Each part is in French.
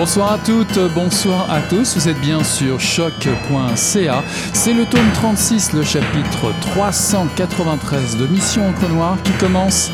Bonsoir à toutes, bonsoir à tous, vous êtes bien sur choc.ca. C'est le tome 36, le chapitre 393 de Mission Encre Noire qui commence.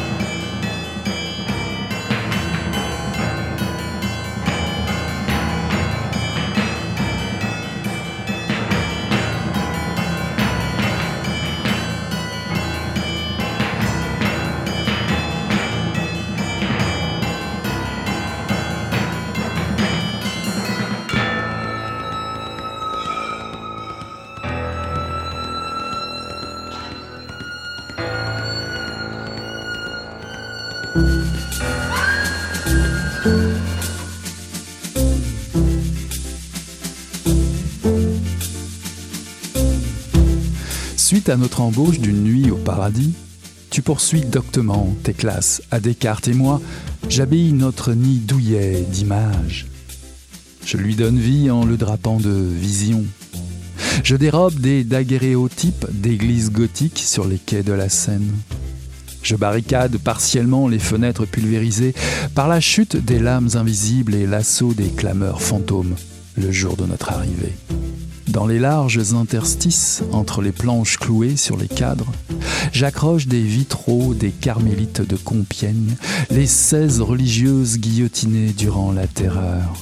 Suite à notre embauche d'une nuit au paradis, tu poursuis doctement tes classes à Descartes et moi, j'habille notre nid douillet d'images. Je lui donne vie en le drapant de visions. Je dérobe des daguerréotypes d'églises gothiques sur les quais de la Seine. Je barricade partiellement les fenêtres pulvérisées par la chute des lames invisibles et l'assaut des clameurs fantômes le jour de notre arrivée. Dans les larges interstices entre les planches clouées sur les cadres, j'accroche des vitraux des carmélites de Compiègne, les 16 religieuses guillotinées durant la Terreur.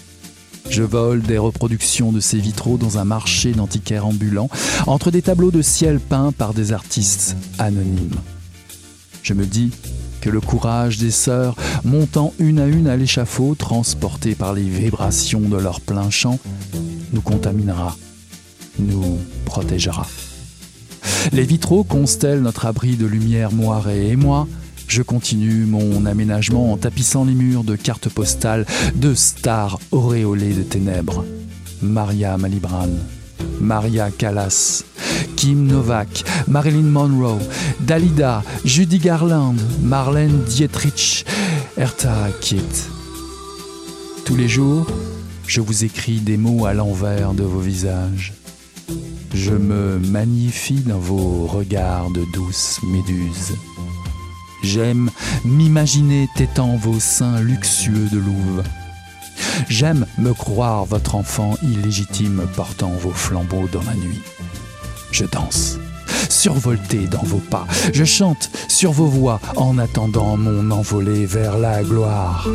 Je vole des reproductions de ces vitraux dans un marché d'antiquaires ambulants, entre des tableaux de ciel peints par des artistes anonymes. Je me dis que le courage des sœurs, montant une à une à l'échafaud, transportées par les vibrations de leur plein chant, nous contaminera, nous protégera. Les vitraux constellent notre abri de lumière moirée et moi, je continue mon aménagement en tapissant les murs de cartes postales de stars auréolées de ténèbres. Maria Malibran, Maria Callas, Kim Novak, Marilyn Monroe, Dalida, Judy Garland, Marlène Dietrich, Eartha Kitt. Tous les jours, je vous écris des mots à l'envers de vos visages. Je me magnifie dans vos regards de douces méduses. J'aime m'imaginer tétant vos seins luxueux de louve. J'aime me croire votre enfant illégitime portant vos flambeaux dans la nuit. Je danse, survolté dans vos pas. Je chante sur vos voix en attendant mon envolée vers la gloire.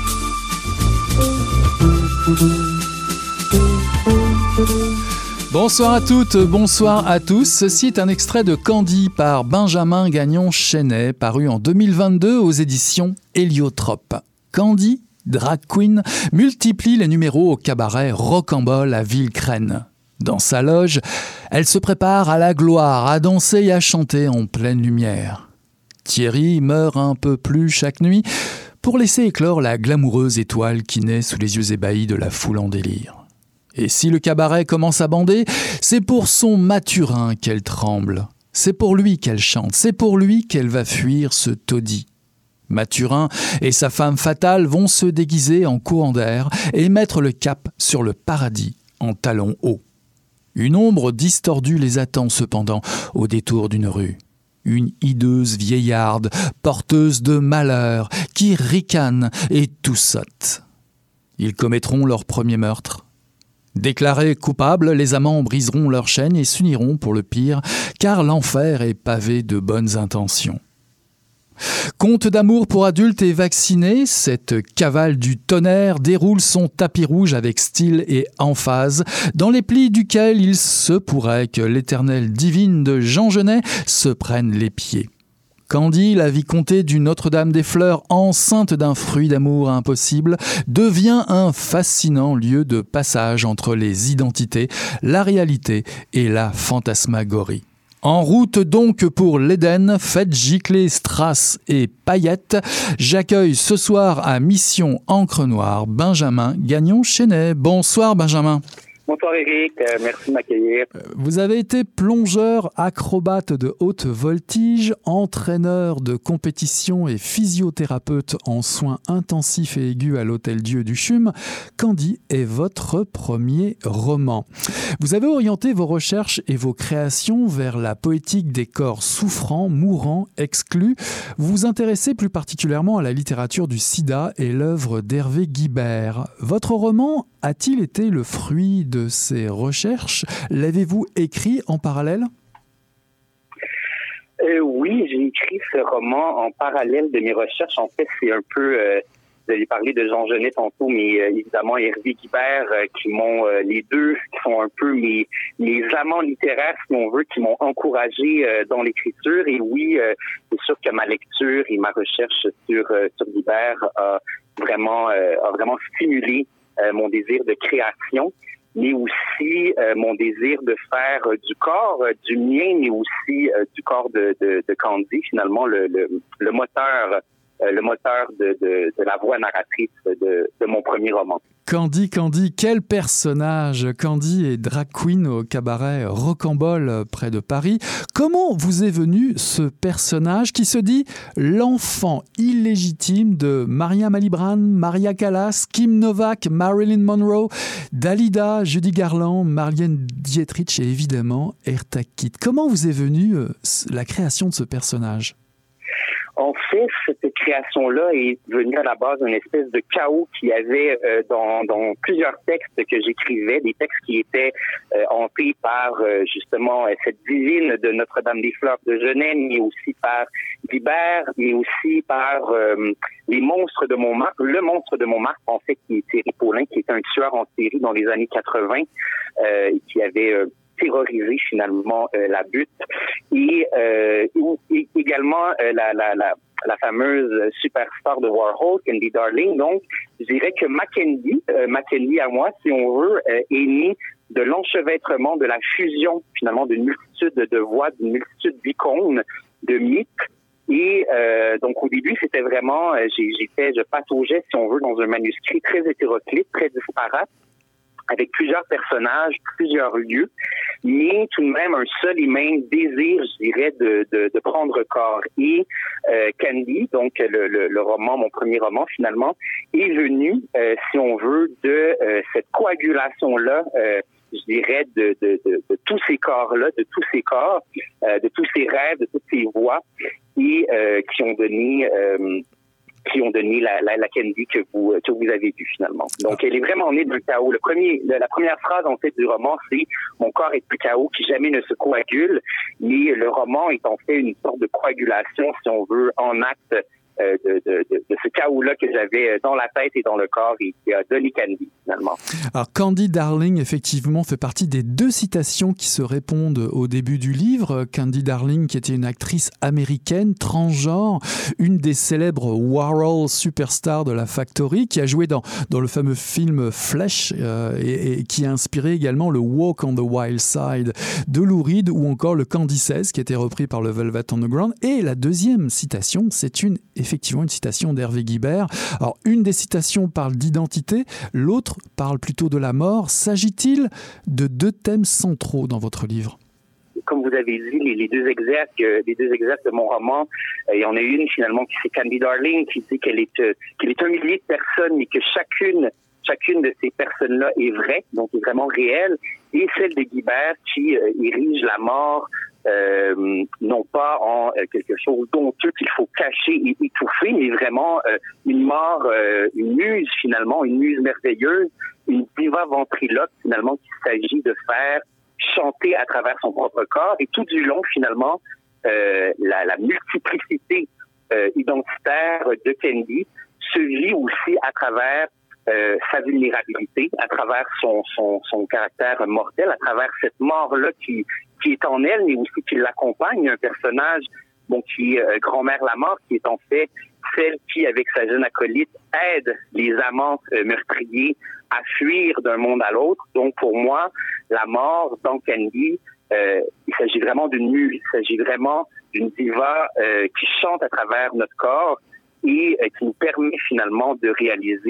Bonsoir à toutes, bonsoir à tous. Ceci est un extrait de Candy par Benjamin Gagnon-Chenet, paru en 2022 aux éditions Héliotrope. Candy, drag queen, multiplie les numéros au cabaret Rocambole à Villecrène. Dans sa loge, elle se prépare à la gloire, à danser et à chanter en pleine lumière. Thierry meurt un peu plus chaque nuit pour laisser éclore la glamoureuse étoile qui naît sous les yeux ébahis de la foule en délire. Et si le cabaret commence à bander, c'est pour son Mathurin qu'elle tremble. C'est pour lui qu'elle chante, c'est pour lui qu'elle va fuir ce taudis. Mathurin et sa femme fatale vont se déguiser en courant d'air et mettre le cap sur le paradis en talons hauts. Une ombre distordue les attend cependant au détour d'une rue. Une hideuse vieillarde, porteuse de malheur, qui ricane et tout saute. Ils commettront leur premier meurtre. Déclarés coupables, les amants briseront leur chaîne et s'uniront pour le pire, car l'enfer est pavé de bonnes intentions. Conte d'amour pour adultes et vaccinés, cette cavale du tonnerre déroule son tapis rouge avec style et emphase, dans les plis duquel il se pourrait que l'éternelle divine de Jean Genet se prenne les pieds. Candy, la vicomtesse du Notre-Dame-des-Fleurs, enceinte d'un fruit d'amour impossible, devient un fascinant lieu de passage entre les identités, la réalité et la fantasmagorie. En route donc pour l'Éden, faites gicler strass et paillettes, j'accueille ce soir à Mission Encre Noire Benjamin Gagnon-Chenet. Bonsoir Benjamin. Bonsoir Éric, merci de m'accueillir. Vous avez été plongeur, acrobate de haute voltige, entraîneur de compétition et physiothérapeute en soins intensifs et aigus à l'Hôtel Dieu du CHUM. Candie est votre premier roman. Vous avez orienté vos recherches et vos créations vers la poétique des corps souffrants, mourants, exclus. Vous vous intéressez plus particulièrement à la littérature du sida et l'œuvre d'Hervé Guibert. Votre roman a-t-il été le fruit de ces recherches? L'avez-vous écrit en parallèle? Oui, j'ai écrit ce roman en parallèle de mes recherches. En fait, c'est un peu... vous avez parlé de Jean Genet tantôt, mais évidemment Hervé Guibert, qui m'ont les deux, qui sont un peu mes amants littéraires, si on veut, qui m'ont encouragé dans l'écriture. Et oui, c'est sûr que ma lecture et ma recherche sur Guibert a vraiment stimulé mon désir de création, mais aussi mon désir de faire du corps, du mien, mais aussi du corps de Candie, finalement, le moteur de la voix narratrice de mon premier roman. Candie, quel personnage! Candie est drag queen au cabaret Rocambole près de Paris. Comment vous est venu ce personnage qui se dit l'enfant illégitime de Maria Malibran, Maria Callas, Kim Novak, Marilyn Monroe, Dalida, Judy Garland, Marlène Dietrich et évidemment Eartha Kitt? Comment vous est venue la création de ce personnage? En fait, cette création-là est venue à la base d'une espèce de chaos qu'il y avait dans plusieurs textes que j'écrivais, des textes qui étaient hantés par justement cette divine de Notre-Dame-des-Fleurs de Genève, mais aussi par Guibert, mais aussi par les monstres de Montmartre. Le monstre de Montmartre, en fait, qui est Thierry Paulin, qui était un tueur en série dans les années 80 et qui avait... terroriser finalement la butte et également la fameuse superstar de Warhol, Candy Darling. Donc, je dirais que Mackenzie à moi, si on veut, est née de l'enchevêtrement, de la fusion finalement d'une multitude de voix, d'une multitude d'icônes, de mythes. Et donc au début, c'était vraiment, je pataugeais, si on veut, dans un manuscrit très hétéroclite, très disparate, avec plusieurs personnages, plusieurs lieux, mais tout de même un seul et même désir, je dirais, de prendre corps. Et Candie, donc le roman, mon premier roman finalement, est venu, si on veut, de cette coagulation-là, je dirais, de tous ces corps-là, de tous ces corps, de tous ces rêves, de toutes ces voix, et qui ont donné la Candie que vous avez vue finalement. Donc, elle est vraiment née d'un chaos. La première phrase, en fait, du roman, c'est « Mon corps est un chaos qui jamais ne se coagule », mais le roman est en fait une sorte de coagulation, si on veut, en acte de ce chaos-là que j'avais dans la tête et dans le corps et qui a donné Candie, finalement. Alors, Candy Darling, effectivement, fait partie des deux citations qui se répondent au début du livre. Candy Darling, qui était une actrice américaine, transgenre, une des célèbres Warhol superstars de la Factory, qui a joué dans le fameux film Flesh et qui a inspiré également le Walk on the Wild Side de Lou Reed ou encore le Candy 16, qui a été repris par le Velvet Underground. Et la deuxième citation, c'est effectivement une citation d'Hervé Guibert. Alors, une des citations parle d'identité, l'autre parle plutôt de la mort. S'agit-il de deux thèmes centraux dans votre livre? Comme vous avez dit, les deux exerces de mon roman, il y en a une finalement qui c'est Candy Darling, qui dit qu'elle est un millier de personnes, mais que chacune de ces personnes-là est vraie, donc est vraiment réelle, et celle de Guibert qui érige la mort non pas en quelque chose d'honteux qu'il faut cacher et étouffer, mais vraiment une mort, une muse finalement, une muse merveilleuse, une diva ventriloque finalement qu'il s'agit de faire chanter à travers son propre corps. Et tout du long finalement, la multiplicité identitaire de Candie se vit aussi à travers sa vulnérabilité, à travers son caractère mortel, à travers cette mort-là qui est en elle, mais aussi qui l'accompagne. Un personnage qui est grand-mère la mort, qui est en fait celle qui, avec sa jeune acolyte, aide les amants meurtriers à fuir d'un monde à l'autre. Donc pour moi, la mort dans Candie, il s'agit vraiment d'une muse, il s'agit vraiment d'une diva qui chante à travers notre corps et qui nous permet finalement de réaliser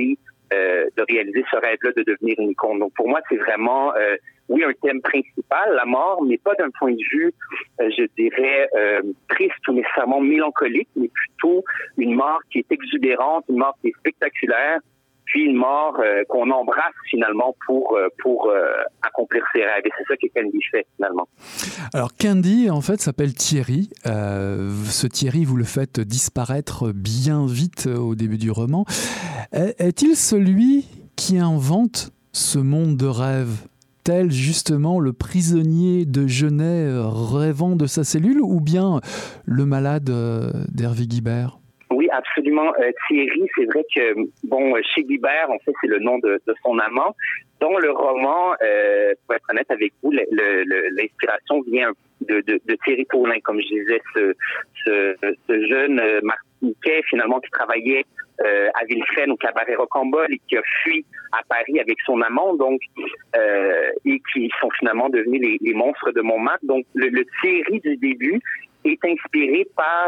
de réaliser ce rêve-là de devenir une icône. Donc pour moi, c'est vraiment oui, un thème principal, la mort, mais pas d'un point de vue, je dirais, triste ou nécessairement mélancolique, mais plutôt une mort qui est exubérante, une mort qui est spectaculaire, puis une mort qu'on embrasse finalement pour accomplir ses rêves. Et c'est ça que Candy fait finalement. Alors Candy, en fait, s'appelle Thierry. Ce Thierry, vous le faites disparaître bien vite au début du roman. Est-il celui qui invente ce monde de rêve, tel justement le prisonnier de Genève rêvant de sa cellule, ou bien le malade d'Hervé Guibert? Oui, absolument. Thierry, c'est vrai que, chez Guibert, en fait, c'est le nom de son amant. Dans le roman, pour être honnête avec vous, l'inspiration vient de Thierry Paulin, comme je disais, ce jeune Martiniquais, finalement, qui travaillait à Villefresne au cabaret Rocambole et qui a fui à Paris avec son amant, donc, et qui sont finalement devenus les monstres de Montmartre. Donc, le Thierry du début est inspiré par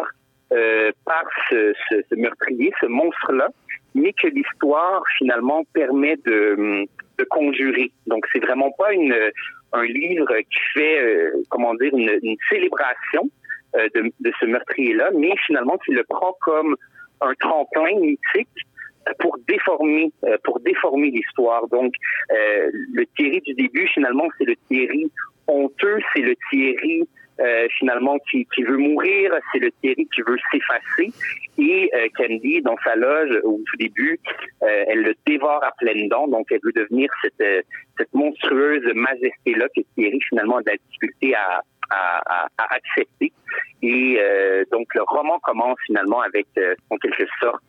ce meurtrier, ce monstre-là, mais que l'histoire, finalement, permet de conjurer. Donc, c'est vraiment pas un livre qui fait, une célébration de ce meurtrier-là, mais finalement, qui le prend comme un tremplin mythique pour déformer l'histoire. Donc, le Thierry du début, finalement, c'est le Thierry honteux, c'est le Thierry finalement qui veut mourir, c'est le Thierry qui veut s'effacer. Et Candy, dans sa loge, au tout début, elle le dévore à pleines dents, donc elle veut devenir cette monstrueuse majesté-là que Thierry, finalement, a de la difficulté à accepter. Et donc, le roman commence finalement avec, en quelque sorte,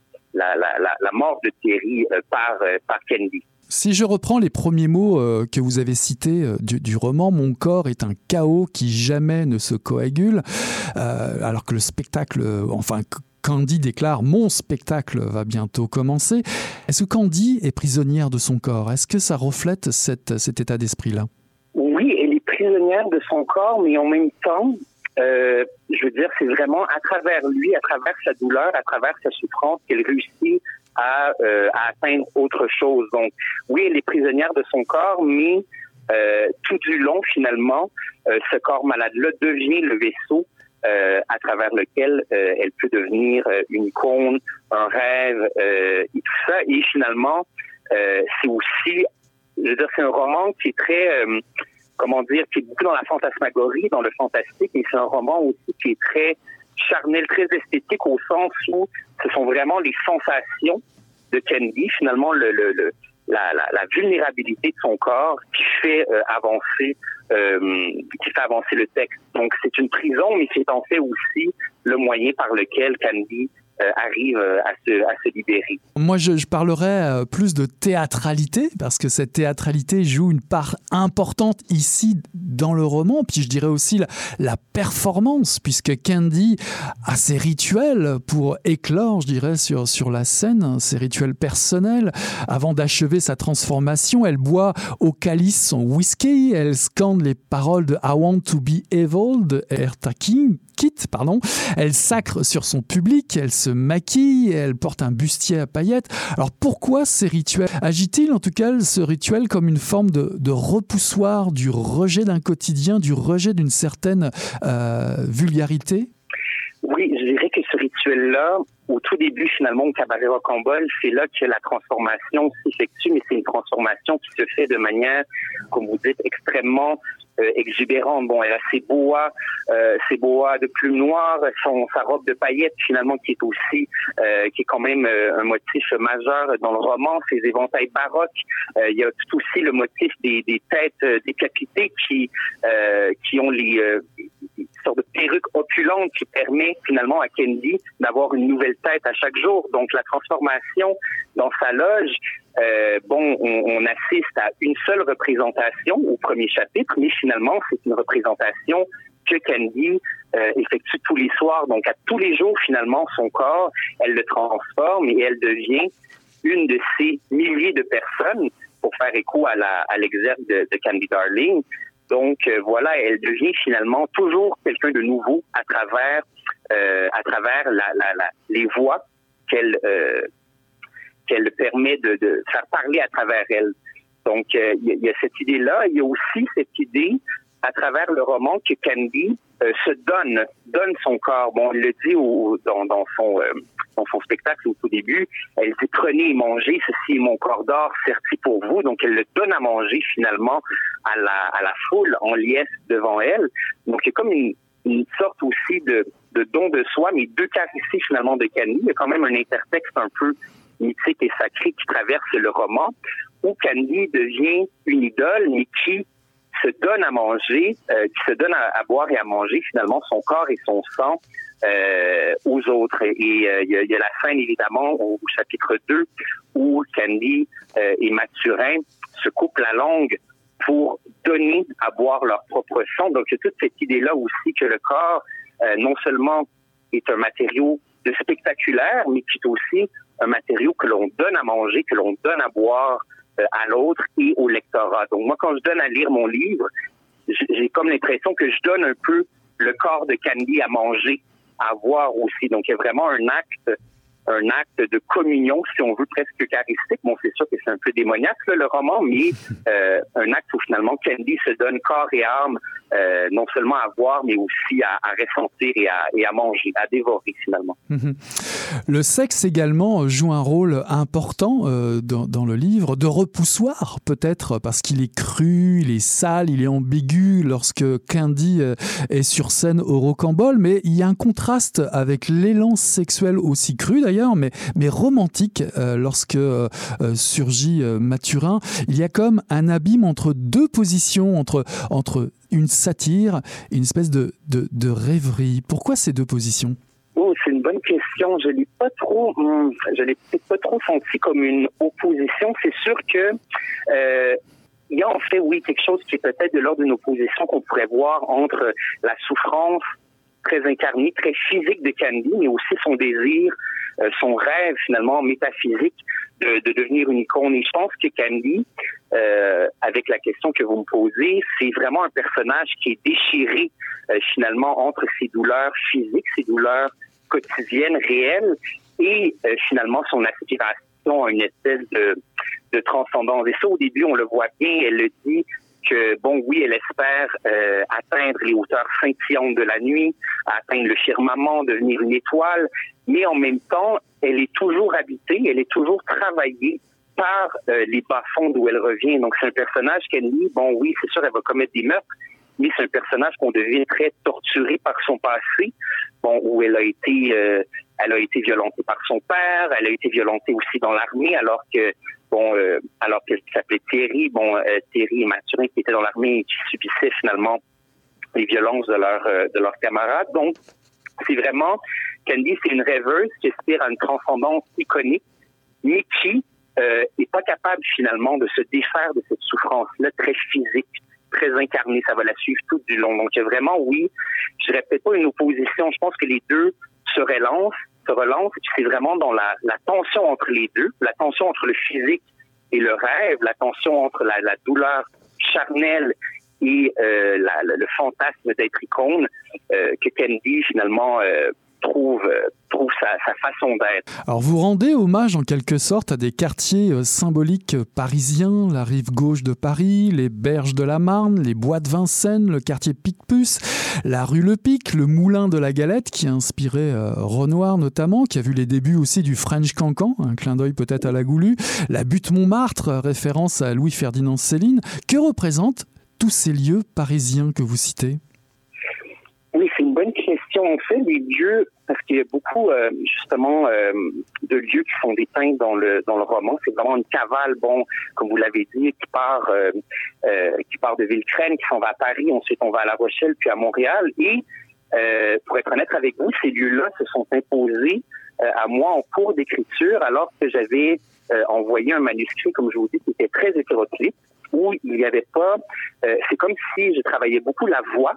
la mort de Thierry par Candy. Si je reprends les premiers mots que vous avez cités du roman, mon corps est un chaos qui jamais ne se coagule, alors que le spectacle, Candy déclare « Mon spectacle va bientôt commencer ». Est-ce que Candy est prisonnière de son corps? Est-ce que ça reflète cet état d'esprit-là? Oui, elle est prisonnière de son corps, mais en même temps, je veux dire, c'est vraiment à travers lui, à travers sa douleur, à travers sa souffrance qu'elle réussit à atteindre autre chose. Donc, oui, elle est prisonnière de son corps, mais tout du long, finalement, ce corps malade-là devient le vaisseau à travers lequel elle peut devenir une icône, un rêve, et tout ça. Et finalement, c'est aussi, je veux dire, c'est un roman qui est très, qui est beaucoup dans la fantasmagorie, dans le fantastique, et c'est un roman aussi qui est très charnel, très esthétique, au sens où ce sont vraiment les sensations de Candy, finalement la vulnérabilité de son corps qui fait avancer le texte. Donc c'est une prison, mais c'est en fait aussi le moyen par lequel Candy arrive à se libérer. Moi, je parlerais plus de théâtralité, parce que cette théâtralité joue une part importante ici dans le roman, puis je dirais aussi la performance, puisque Candy a ses rituels pour éclore, je dirais, sur la scène, ses rituels personnels. Avant d'achever sa transformation, elle boit au calice son whisky, elle scande les paroles de « I want to be evil » de Eartha Kitt, elle sacre sur son public, elle se maquille, elle porte un bustier à paillettes. Alors pourquoi ces rituels? Agit-il en tout cas ce rituel comme une forme de repoussoir du rejet d'un quotidien, du rejet d'une certaine vulgarité? Oui, je dirais que ce rituel-là, au tout début, finalement, au cabaret Rocambole, c'est là que la transformation s'effectue, mais c'est une transformation qui se fait de manière, comme vous dites, extrêmement exubérante. Bon, elle a ses boas de plumes noires, sa robe de paillettes, finalement, qui est aussi, qui est quand même un motif majeur dans le roman, ses éventails baroques. Il y a tout aussi le motif des têtes décapitées qui ont les sorte de perruque opulente qui permet finalement à Candy d'avoir une nouvelle tête à chaque jour. Donc la transformation dans sa loge, on assiste à une seule représentation au premier chapitre, mais finalement c'est une représentation que Candy effectue tous les soirs. Donc à tous les jours finalement son corps, elle le transforme et elle devient une de ces milliers de personnes, pour faire écho à l'exergue de Candy Darling. Donc voilà, elle devient finalement toujours quelqu'un de nouveau à travers les voix qu'elle qu'elle permet de faire parler à travers elle. Donc, il y a cette idée-là. Il y a aussi cette idée, à travers le roman, que Candy se donne son corps. Bon, elle le dit dans son spectacle au tout début. Elle dit « Prenez et mangez, ceci est mon corps d'or serti pour vous ». Donc, elle le donne à manger finalement à la foule en liesse devant elle. Donc, il y a comme une sorte aussi de don de soi, mais d'eucharistie finalement de Candy. Il y a quand même un intertexte un peu mythique et sacré qui traverse le roman, où Candy devient une idole, mais qui se donne à manger, qui se donne à boire et à manger finalement son corps et son sang aux autres. Et il y a la scène évidemment au chapitre 2 où Candy et Mathurin se coupent la langue pour donner à boire leur propre sang. Donc, il y a toute cette idée-là aussi que le corps, non seulement est un matériau de spectaculaire, mais qui est aussi un matériau que l'on donne à manger, que l'on donne à boire à l'autre et au lectorat. Donc, moi, quand je donne à lire mon livre, j'ai comme l'impression que je donne un peu le corps de Candy à manger, à boire aussi. Donc, il y a vraiment un acte de communion, si on veut, presque eucharistique. Bon, c'est sûr que c'est un peu démoniaque, là, le roman, mais un acte où finalement Candy se donne corps et âme, non seulement à boire, mais aussi à ressentir et à manger, à dévorer finalement. Le sexe également joue un rôle important dans le livre, de repoussoir peut-être, parce qu'il est cru, il est sale, il est ambigu lorsque Candy est sur scène au Rocambole, mais il y a un contraste avec l'élan sexuel aussi cru d'ailleurs, mais romantique lorsque surgit Mathurin. Il y a comme un abîme entre deux positions, entre une satire et une espèce de rêverie. Pourquoi ces deux positions? Oh, c'est une bonne question. Je l'ai peut-être pas trop senti comme une opposition. C'est sûr que il y a en fait, oui, quelque chose qui est peut-être de l'ordre d'une opposition qu'on pourrait voir entre la souffrance très incarnée, très physique de Candy, mais aussi son désir, son rêve finalement métaphysique de devenir une icône. Et je pense que Candy, avec la question que vous me posez, c'est vraiment un personnage qui est déchiré finalement entre ses douleurs physiques, ses douleurs quotidiennes, réelles, et finalement son aspiration à une espèce de transcendance. Et ça, au début, on le voit bien, elle le dit, que, bon, oui, elle espère atteindre les hauteurs scintillantes de la nuit, atteindre le firmament, devenir une étoile, mais en même temps, elle est toujours habitée, elle est toujours travaillée par les bas-fonds d'où elle revient. Donc, c'est un personnage qu'elle dit, bon, oui, c'est sûr, elle va commettre des meurtres, mais c'est un personnage qu'on devient très torturé par son passé, bon, où elle a été violentée par son père, elle a été violentée aussi dans l'armée, alors qu'elle s'appelait Thierry, Thierry et Mathurin qui étaient dans l'armée et qui subissaient finalement les violences de leurs camarades. Donc, c'est vraiment, Candy, c'est une rêveuse qui aspire à une transcendance iconique, mais qui est pas capable finalement de se défaire de cette souffrance-là très physique, très incarnée. Ça va la suivre tout du long. Donc, il y a vraiment, oui, je dirais peut-être pas une opposition. Je pense que les deux se relancent, puis c'est vraiment dans la tension entre les deux, la tension entre le physique et le rêve, la tension entre la douleur charnelle et le fantasme d'être icône, que Candy finalement trouve sa façon d'être. Alors vous rendez hommage en quelque sorte à des quartiers symboliques parisiens, la rive gauche de Paris, les berges de la Marne, les bois de Vincennes, le quartier Picpus, la rue Le Pic, le moulin de la Galette qui a inspiré Renoir notamment, qui a vu les débuts aussi du French Cancan, un clin d'œil peut-être à la Goulue, la butte Montmartre, référence à Louis-Ferdinand Céline. Que représentent tous ces lieux parisiens que vous citez? Oui, c'est une bonne question. En fait, les lieux, parce qu'il y a beaucoup justement de lieux qui sont dépeints dans le roman. C'est vraiment une cavale, bon, comme vous l'avez dit, qui part de Villecreine, qui s'en va à Paris, ensuite on va à La Rochelle, puis à Montréal. Et pour être honnête avec vous, ces lieux-là se sont imposés à moi en cours d'écriture, alors que j'avais envoyé un manuscrit, comme je vous dis, qui était très hétéroclite, où il n'y avait pas... c'est comme si je travaillais beaucoup la voix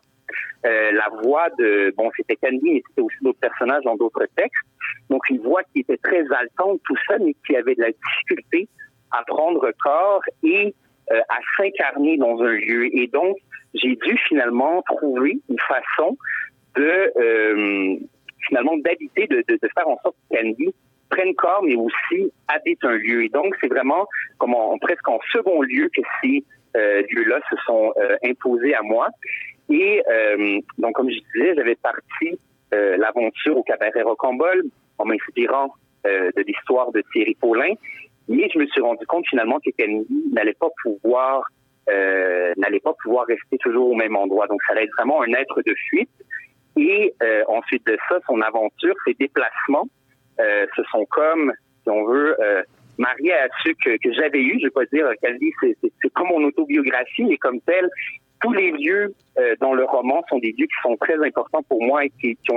de... Bon, c'était Candy, mais c'était aussi d'autres personnages dans d'autres textes. Donc, une voix qui était très haletante, tout ça, mais qui avait de la difficulté à prendre corps et à s'incarner dans un lieu. Et donc, j'ai dû finalement trouver une façon de... finalement, d'habiter, de faire en sorte que Candy prennent corps, mais aussi habitent un lieu. Et donc, c'est vraiment comme presque en second lieu que ces lieux-là se sont imposés à moi. Et donc, comme je disais, j'avais parti l'aventure au Cabaret Rocambole en m'inspirant de l'histoire de Thierry Paulin. Mais je me suis rendu compte finalement que Kennedy n'allait pas pouvoir rester toujours au même endroit. Donc, ça allait être vraiment un être de fuite. Et ensuite de ça, son aventure, ses déplacements, ce sont comme, si on veut, mariés à ceux que j'avais eus. Je ne vais pas dire qu'elle dit c'est comme mon autobiographie, mais comme tel, tous les lieux dans le roman sont des lieux qui sont très importants pour moi et qui ont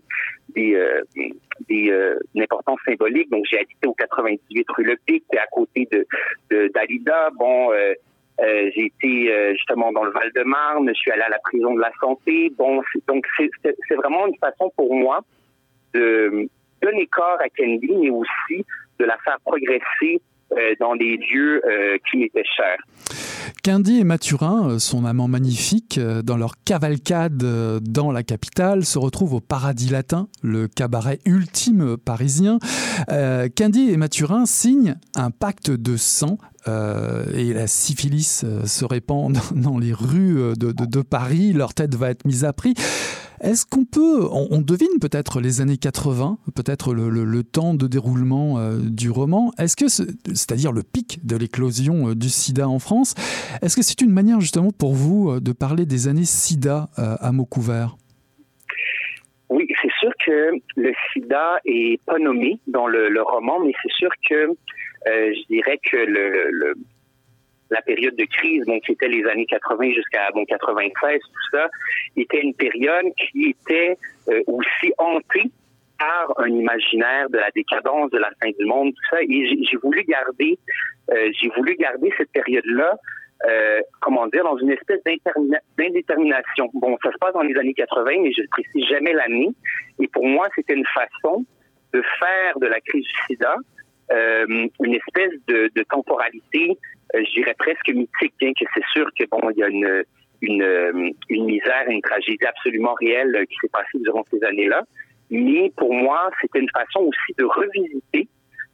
une importance symbolique. Donc, j'ai habité au 98 rue Le Pic, à côté de Dalida. Bon, j'ai été justement dans le Val-de-Marne. Je suis allé à la prison de la Santé. Bon, donc c'est vraiment une façon pour moi de donner corps à Kennedy, mais aussi de la faire progresser dans des lieux qui m'étaient chers. Quindy et Mathurin, son amant magnifique, dans leur cavalcade dans la capitale, se retrouvent au Paradis Latin, le cabaret ultime parisien. Quindy et Mathurin signent un pacte de sang et la syphilis se répand dans les rues de Paris. Leur tête va être mise à prix. Est-ce on devine peut-être les années 80, peut-être le temps de déroulement du roman. Est-ce que, c'est-à-dire le pic de l'éclosion du sida en France, est-ce que c'est une manière justement pour vous de parler des années sida à mots couverts? Oui, c'est sûr que le sida est pas nommé dans le roman, mais c'est sûr que je dirais que la période de crise, donc qui était les années 80 jusqu'à 96, tout ça, était une période qui était aussi hantée par un imaginaire de la décadence, de la fin du monde, tout ça. Et j'ai voulu garder cette période-là, dans une espèce d'indétermination. Bon, ça se passe dans les années 80, mais je ne précise jamais l'année. Et pour moi, c'était une façon de faire de la crise du sida une espèce de temporalité, je dirais presque mythique, bien que c'est sûr que il y a une misère, une tragédie absolument réelle qui s'est passée durant ces années-là. Mais pour moi, c'était une façon aussi de revisiter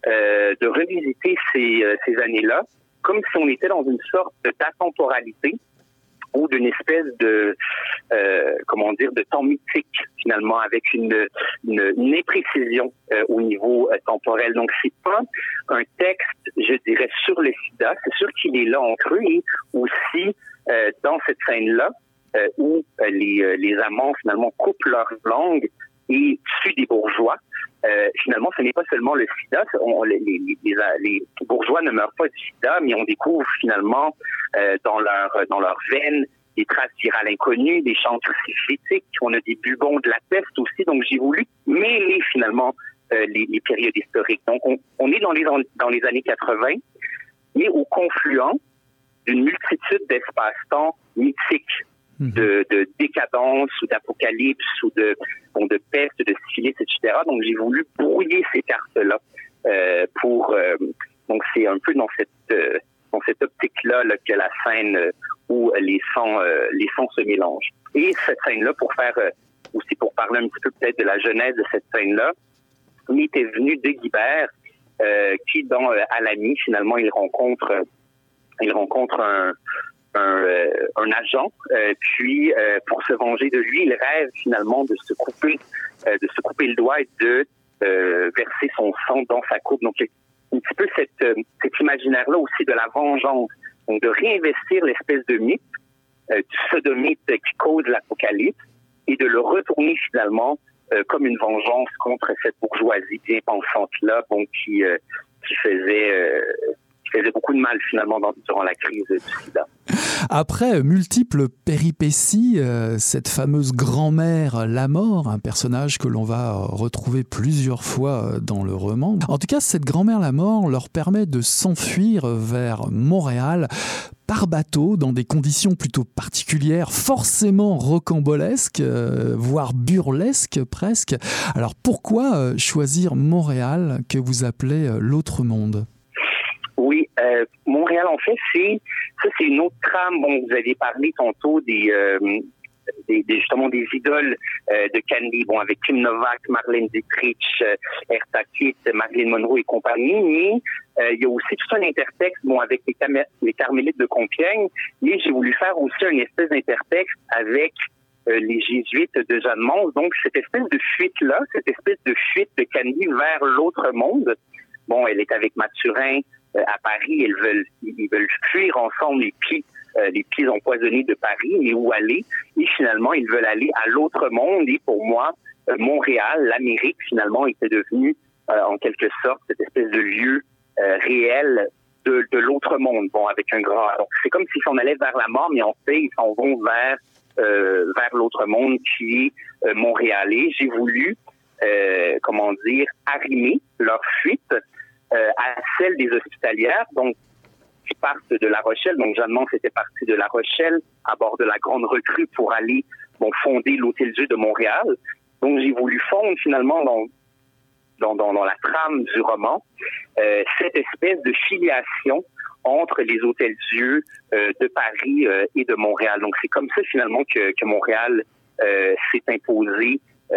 ces années-là, comme si on était dans une sorte d'atemporalité ou d'une espèce de temps mythique finalement, avec une imprécision au niveau temporel. Donc c'est pas un texte, je dirais, sur le sida. C'est sûr qu'il est là en creux et aussi dans cette scène-là où les amants finalement coupent leur langue et tuent des bourgeois. Finalement, ce n'est pas seulement le sida. Les bourgeois ne meurent pas du sida, mais on découvre finalement dans leurs veines des traces virales inconnues, des chancres syphilitiques. On a des bubons de la peste aussi. Donc, j'ai voulu mêler finalement les périodes historiques. Donc, on est dans les années 80, mais au confluent d'une multitude d'espaces-temps mythiques, de décadence ou d'apocalypse ou de peste, de syphilis, etc. Donc, j'ai voulu brouiller ces cartes-là donc, c'est un peu dans cette optique-là que la scène où les sons se mélangent. Et cette scène-là, pour parler un petit peu peut-être de la genèse de cette scène-là, il était venu de Guibert, qui dans Alamy, finalement, il rencontre un agent, puis pour se venger de lui, il rêve finalement de se couper le doigt et de verser son sang dans sa coupe. Donc un petit peu cet imaginaire-là aussi de la vengeance, donc de réinvestir l'espèce de mythe, du sodomite qui cause l'apocalypse, et de le retourner finalement comme une vengeance contre cette bourgeoisie bien pensante-là, qui faisait beaucoup de mal finalement durant la crise du sida. Après multiples péripéties, cette fameuse grand-mère Lamort, un personnage que l'on va retrouver plusieurs fois dans le roman. En tout cas, cette grand-mère Lamort leur permet de s'enfuir vers Montréal par bateau, dans des conditions plutôt particulières, forcément rocambolesques, voire burlesques presque. Alors pourquoi choisir Montréal, que vous appelez l'autre monde ? Oui, Montréal, en fait, c'est une autre trame. Bon, vous aviez parlé tantôt des justement des idoles de Candy, bon, avec Kim Novak, Marlène Dietrich, Eartha Kitt, Marilyn Monroe et compagnie, mais il y a aussi tout un intertexte, bon, avec les Carmélites de Compiègne, mais j'ai voulu faire aussi un espèce d'intertexte avec les Jésuites de Jeanne Mance. Donc, cette espèce de fuite-là, cette espèce de fuite de Candy vers l'autre monde. Bon, elle est avec Mathurin à Paris, ils veulent fuir ensemble les pieds empoisonnés de Paris, mais où aller? Et finalement, ils veulent aller à l'autre monde. Et pour moi, Montréal, l'Amérique, finalement, était devenue, en quelque sorte, cette espèce de lieu réel de l'autre monde. Bon, avec un grand... Donc, c'est comme s'ils s'en allaient vers la mort, mais en fait, ils s'en vont vers l'autre monde qui est montréalais. J'ai voulu, arrimer leur fuite à celle des hospitalières, donc qui partent de La Rochelle. Donc, Jeanne Mance était partie de La Rochelle à bord de la Grande Recrue pour aller fonder l'Hôtel-Dieu de Montréal. Donc, j'ai voulu fondre finalement dans la trame du roman cette espèce de filiation entre les Hôtels-Dieu de Paris et de Montréal. Donc, c'est comme ça finalement que Montréal s'est imposé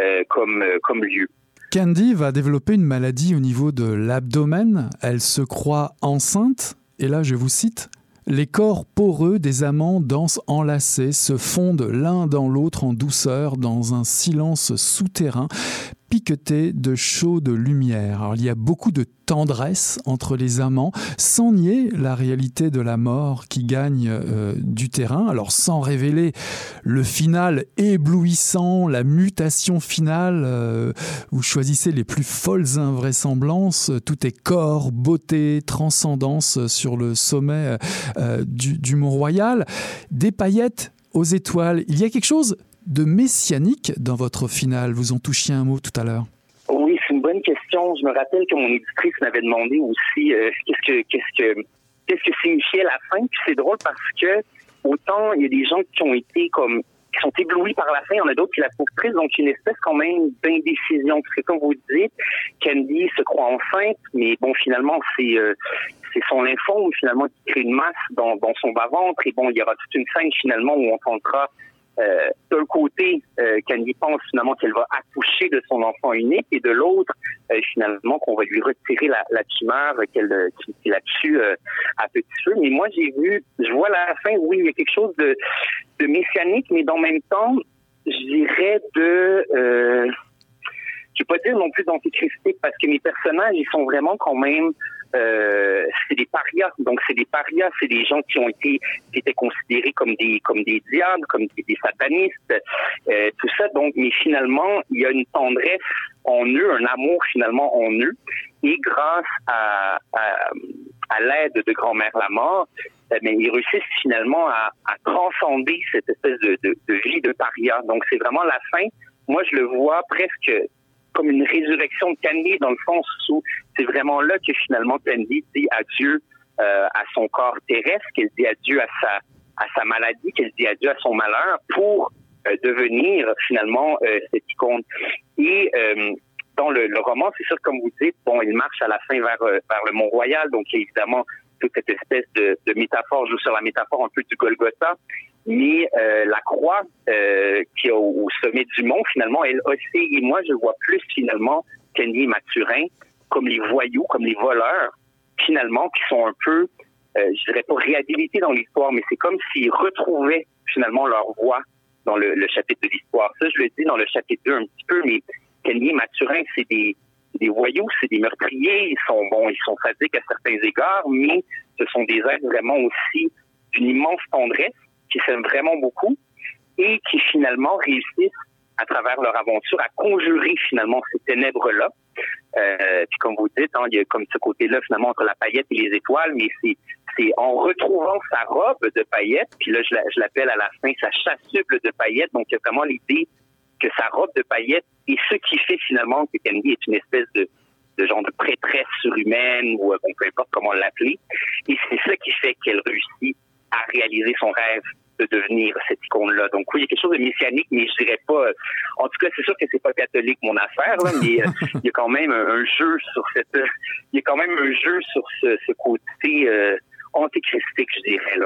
comme lieu. Candy va développer une maladie au niveau de l'abdomen. Elle se croit enceinte. Et là, je vous cite, « Les corps poreux des amants dansent enlacés, se fondent l'un dans l'autre en douceur dans un silence souterrain, piqueté de chaude lumière. » Alors, il y a beaucoup de tendresse entre les amants, sans nier la réalité de la mort qui gagne du terrain. Alors, sans révéler le final éblouissant, la mutation finale, vous choisissez les plus folles invraisemblances. Tout est corps, beauté, transcendance sur le sommet du Mont-Royal. Des paillettes aux étoiles. Il y a quelque chose de messianique dans votre finale. Vous en touchiez un mot tout à l'heure. Oui, c'est une bonne question. Je me rappelle que mon éditrice m'avait demandé aussi qu'est-ce que signifiait la fin. Puis c'est drôle parce que autant il y a des gens qui sont éblouis par la fin, il y en a d'autres qui la trouvent triste. Donc une espèce quand même d'indécision. Parce que comme vous dites, Candy se croit enceinte, mais bon, finalement c'est son lymphome finalement qui crée une masse dans son bas-ventre. Et bon, il y aura toute une scène finalement où on tentera d'un côté, Candy pense finalement qu'elle va accoucher de son enfant unique, et de l'autre, finalement, qu'on va lui retirer la tumeur qui la tue à petit feu. Mais moi, je vois à la fin, oui, il y a quelque chose de messianique, mais dans le même temps, je dirais je vais pas dire non plus d'antéchristique, parce que mes personnages, ils sont vraiment quand même c'est des parias. Donc c'est des parias, c'est des gens qui étaient considérés comme des diables, comme des satanistes, tout ça. Donc, mais finalement, il y a une tendresse en eux, un amour finalement en eux, et grâce à l'aide de Grand-Mère Lamort, mais ils réussissent finalement à transcender cette espèce de vie de paria. Donc c'est vraiment la fin. Moi, je le vois presque comme une résurrection de Candy, dans le sens où c'est vraiment là que finalement Candy dit adieu à son corps terrestre, qu'elle dit adieu à sa maladie, qu'elle dit adieu à son malheur pour devenir finalement cette icône. Et dans le roman, c'est sûr, comme vous dites, bon, il marche à la fin vers le Mont-Royal, donc évidemment toute cette espèce de métaphore joue sur la métaphore un peu du Golgotha. Mais la croix qui est au sommet du mont, finalement, elle oscille. Et moi, je vois plus, finalement, Candy et Mathurin comme les voyous, comme les voleurs, finalement, qui sont un peu, je dirais pas réhabilités dans l'histoire, mais c'est comme s'ils retrouvaient, finalement, leur voix dans le chapitre de l'histoire. Ça, je le dis dans le chapitre 2 un petit peu, mais Candy et Mathurin, c'est des voyous, c'est des meurtriers. Ils sont sadiques à certains égards, mais ce sont des êtres vraiment aussi d'une immense tendresse, qui s'aiment vraiment beaucoup et qui finalement réussissent à travers leur aventure à conjurer finalement ces ténèbres-là. Puis comme vous dites, il y a comme ce côté-là finalement entre la paillette et les étoiles, mais c'est en retrouvant sa robe de paillettes, puis là je l'appelle à la fin sa chasuble de paillettes, donc il y a vraiment l'idée que sa robe de paillettes est ce qui fait finalement que Candy est une espèce de genre de prêtresse surhumaine, ou peu importe comment l'appeler, et c'est ça qui fait qu'elle réussit à réaliser son rêve de devenir cette icône-là. Donc oui, il y a quelque chose de messianique, mais je dirais pas... En tout cas, c'est sûr que c'est pas catholique, mon affaire, là, mais il y a quand même un jeu sur ce côté antéchristique, je dirais, là.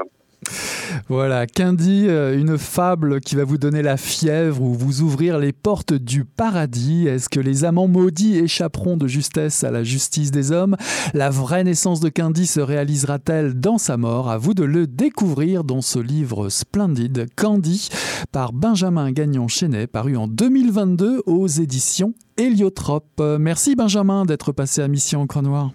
Voilà, Candy, une fable qui va vous donner la fièvre ou vous ouvrir les portes du paradis. Est-ce que les amants maudits échapperont de justesse à la justice des hommes ? La vraie naissance de Candy se réalisera-t-elle dans sa mort ? À vous de le découvrir dans ce livre splendide, Candy, par Benjamin Gagnon-Chenet, paru en 2022 aux éditions Héliotrope. Merci Benjamin d'être passé à Mission Encre Noire.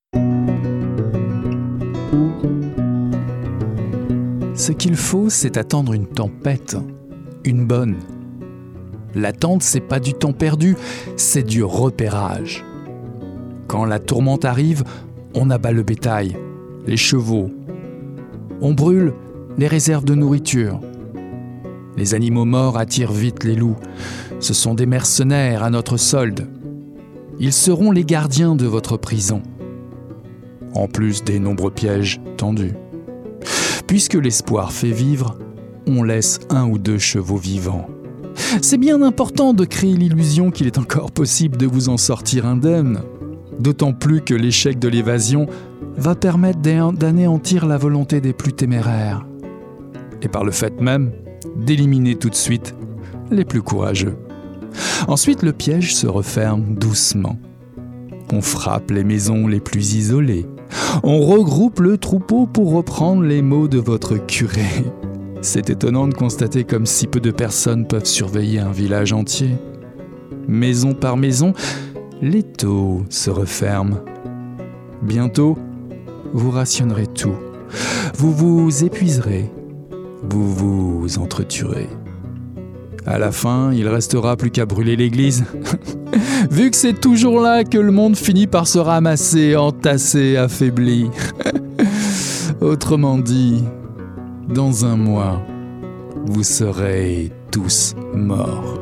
Ce qu'il faut, c'est attendre une tempête, une bonne. L'attente, c'est pas du temps perdu, c'est du repérage. Quand la tourmente arrive, on abat le bétail, les chevaux. On brûle les réserves de nourriture. Les animaux morts attirent vite les loups. Ce sont des mercenaires à notre solde. Ils seront les gardiens de votre prison, en plus des nombreux pièges tendus. Puisque l'espoir fait vivre, on laisse 1 ou 2 chevaux vivants. C'est bien important de créer l'illusion qu'il est encore possible de vous en sortir indemne. D'autant plus que l'échec de l'évasion va permettre d'anéantir la volonté des plus téméraires. Et par le fait même, d'éliminer tout de suite les plus courageux. Ensuite, le piège se referme doucement. On frappe les maisons les plus isolées. On regroupe le troupeau pour reprendre les mots de votre curé. C'est étonnant de constater comme si peu de personnes peuvent surveiller un village entier. Maison par maison, l'étau se referme. Bientôt, vous rationnerez tout. Vous vous épuiserez. Vous vous entretuerez. À la fin, il restera plus qu'à brûler l'église. Vu que c'est toujours là que le monde finit par se ramasser, entassé, affaibli. Autrement dit, dans 1 mois, vous serez tous morts.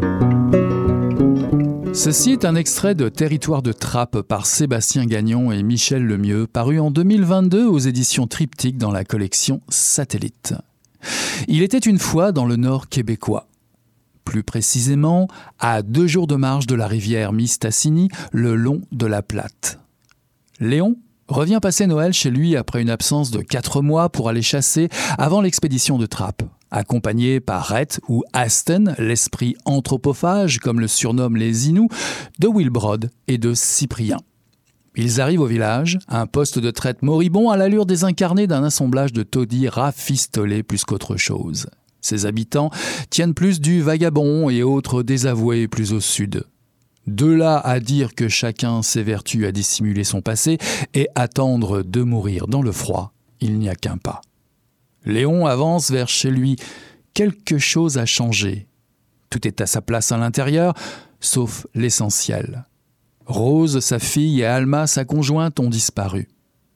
Ceci est un extrait de Territoire de Trappe par Sébastien Gagnon et Michel Lemieux, paru en 2022 aux éditions Triptyque dans la collection Satellite. Il était une fois dans le nord québécois. Plus précisément, à 2 jours de marche de la rivière Mistassini, le long de la Platte. Léon revient passer Noël chez lui après une absence de 4 mois pour aller chasser avant l'expédition de Trappe, accompagné par Rhett ou Aston, l'esprit anthropophage, comme le surnomment les Inuits, de Wilbrod et de Cyprien. Ils arrivent au village, un poste de traite moribond à l'allure désincarnée d'un assemblage de taudis rafistolés plus qu'autre chose. Ses habitants tiennent plus du vagabond et autres désavoués plus au sud. De là à dire que chacun s'évertue à dissimuler son passé et attendre de mourir dans le froid, il n'y a qu'un pas. Léon avance vers chez lui. Quelque chose a changé. Tout est à sa place à l'intérieur, sauf l'essentiel. Rose, sa fille, et Alma, sa conjointe, ont disparu.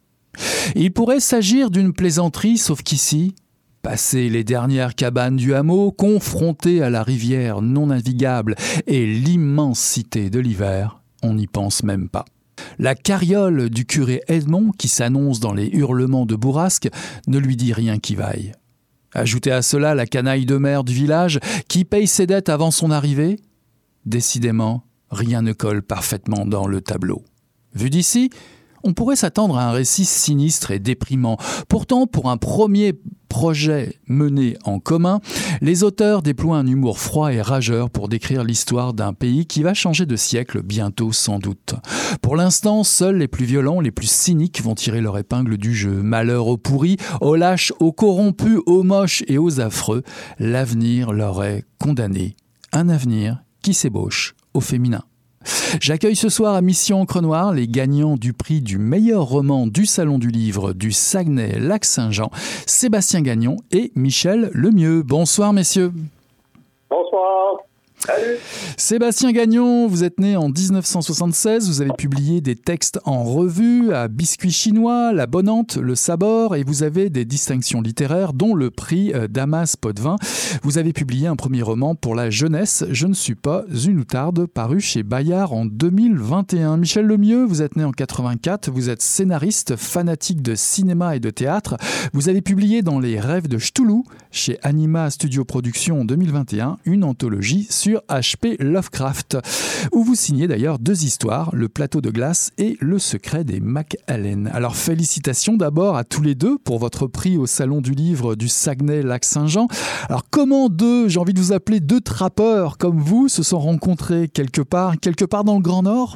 Il pourrait s'agir d'une plaisanterie, sauf qu'ici, passé les dernières cabanes du hameau, confronté à la rivière non navigable et l'immensité de l'hiver, on n'y pense même pas. La carriole du curé Edmond, qui s'annonce dans les hurlements de bourrasque, ne lui dit rien qui vaille. Ajoutez à cela la canaille de mer du village, qui paye ses dettes avant son arrivée. Décidément, rien ne colle parfaitement dans le tableau. Vu d'ici, on pourrait s'attendre à un récit sinistre et déprimant. Pourtant, pour un premier projet mené en commun, les auteurs déploient un humour froid et rageur pour décrire l'histoire d'un pays qui va changer de siècle bientôt sans doute. Pour l'instant, seuls les plus violents, les plus cyniques vont tirer leur épingle du jeu. Malheur aux pourris, aux lâches, aux corrompus, aux moches et aux affreux, l'avenir leur est condamné. Un avenir qui s'ébauche au féminin. J'accueille ce soir à Mission Encre Noire les gagnants du prix du meilleur roman du Salon du Livre du Saguenay-Lac-Saint-Jean, Sébastien Gagnon et Michel Lemieux. Bonsoir messieurs. Bonsoir. Salut. Sébastien Gagnon, vous êtes né en 1976, vous avez publié des textes en revue à Biscuit Chinois, La Bonnante, Le Sabord, et vous avez des distinctions littéraires, dont le prix Damas Potvin. Vous avez publié un premier roman pour la jeunesse, Je ne suis pas une outarde, paru chez Bayard en 2021. Michel Lemieux, vous êtes né en 84, vous êtes scénariste, fanatique de cinéma et de théâtre. Vous avez publié dans Les Rêves de Ch'toulou, chez Anima Studio Productions en 2021, une anthologie sur sur H.P. Lovecraft, où vous signez d'ailleurs 2 histoires, Le Plateau de glace et Le secret des McAllen. Alors félicitations d'abord à tous les deux pour votre prix au Salon du Livre du Saguenay-Lac-Saint-Jean. Alors comment j'ai envie de vous appeler 2 trappeurs comme vous, se sont rencontrés quelque part dans le Grand Nord?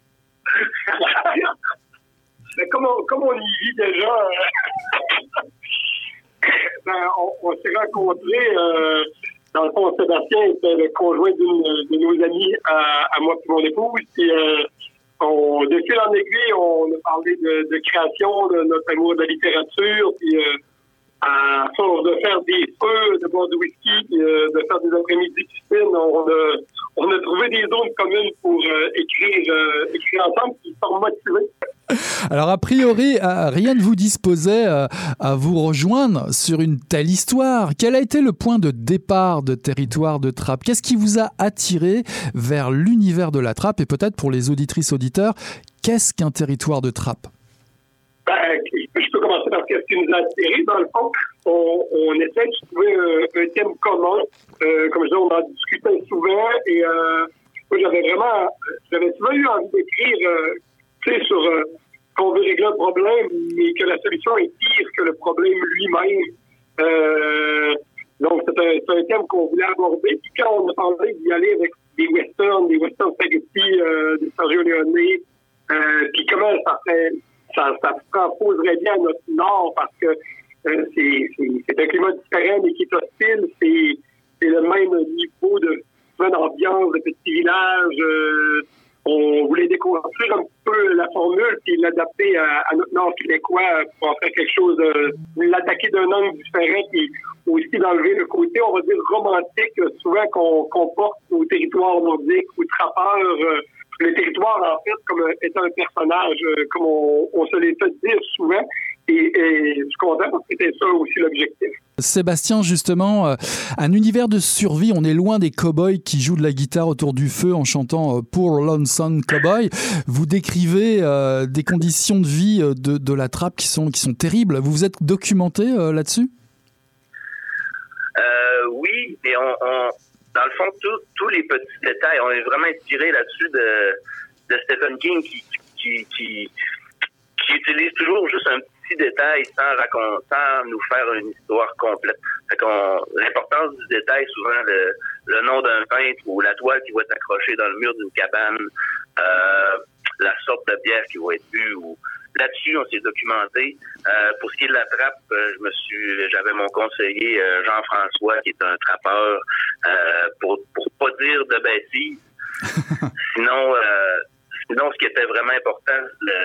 Comme on y vit déjà, on s'est rencontrés. Dans le fond, Sébastien était le conjoint de nos amis à moi et mon épouse. Puis, de fil en aiguille, on a parlé de création, de notre amour de la littérature. Puis, à force de faire des feux, de boire du whisky, puis, de faire des après-midi difficiles, on a trouvé des zones communes pour écrire ensemble, qui sont motivés. Alors, a priori, rien ne vous disposait à vous rejoindre sur une telle histoire. Quel a été le point de départ de Territoire de Trappe? Qu'est-ce qui vous a attiré vers l'univers de la trappe? Et peut-être pour les auditrices-auditeurs, qu'est-ce qu'un territoire de trappe? Je peux commencer par ce qui nous a attiré. Dans le fond, on essaie de trouver un thème commun. Comme je disais, on en discutait souvent. Et moi, j'avais souvent eu envie d'écrire sur qu'on veut régler un problème, mais que la solution est pire que le problème lui-même. Donc, c'est un thème qu'on voulait aborder. Puis quand on a parlé d'y aller avec des westerns spaghetti de Sergio Leone, puis comment ça transposerait bien à notre nord, parce que c'est un climat différent, mais qui est hostile. C'est le même niveau d'ambiance, de petits villages. On voulait déconstruire un peu la formule puis l'adapter à notre nord québécois pour en faire quelque chose, l'attaquer d'un angle différent puis aussi d'enlever le côté, on va dire, romantique souvent qu'on porte au territoire nordique, au trappeur. Le territoire, en fait, comme étant un personnage, comme on se l'est fait dire souvent. Et je suis content parce que c'était ça aussi l'objectif. Sébastien, justement, un univers de survie, on est loin des cow-boys qui jouent de la guitare autour du feu en chantant Poor Lonesome Cowboy. Vous décrivez des conditions de vie de la trappe qui sont terribles. Vous vous êtes documenté là-dessus? Oui, et on dans le fond, tous les petits détails, on est vraiment inspiré là-dessus de Stephen King qui utilise toujours juste un petit détail sans nous faire une histoire complète. L'importance du détail, souvent le nom d'un peintre ou la toile qui va être accrochée dans le mur d'une cabane, la sorte de bière qui va être bue. Là-dessus, on s'est documenté. Pour ce qui est de la trappe, j'avais mon conseiller Jean-François qui est un trappeur pour pas dire de bêtises. Sinon, ce qui était vraiment important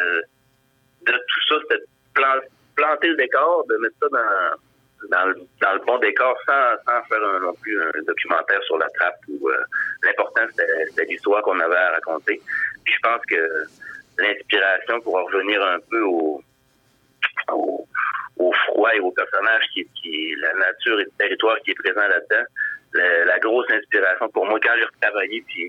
de tout ça, c'était de planter le décor, de mettre ça dans le bon décor sans faire non plus un documentaire sur la trappe. L'important, c'était l'histoire qu'on avait à raconter. Puis je pense que l'inspiration pour en revenir un peu au froid et au personnage qui est la nature et le territoire qui est présent là-dedans. La grosse inspiration pour moi, quand j'ai retravaillé, puis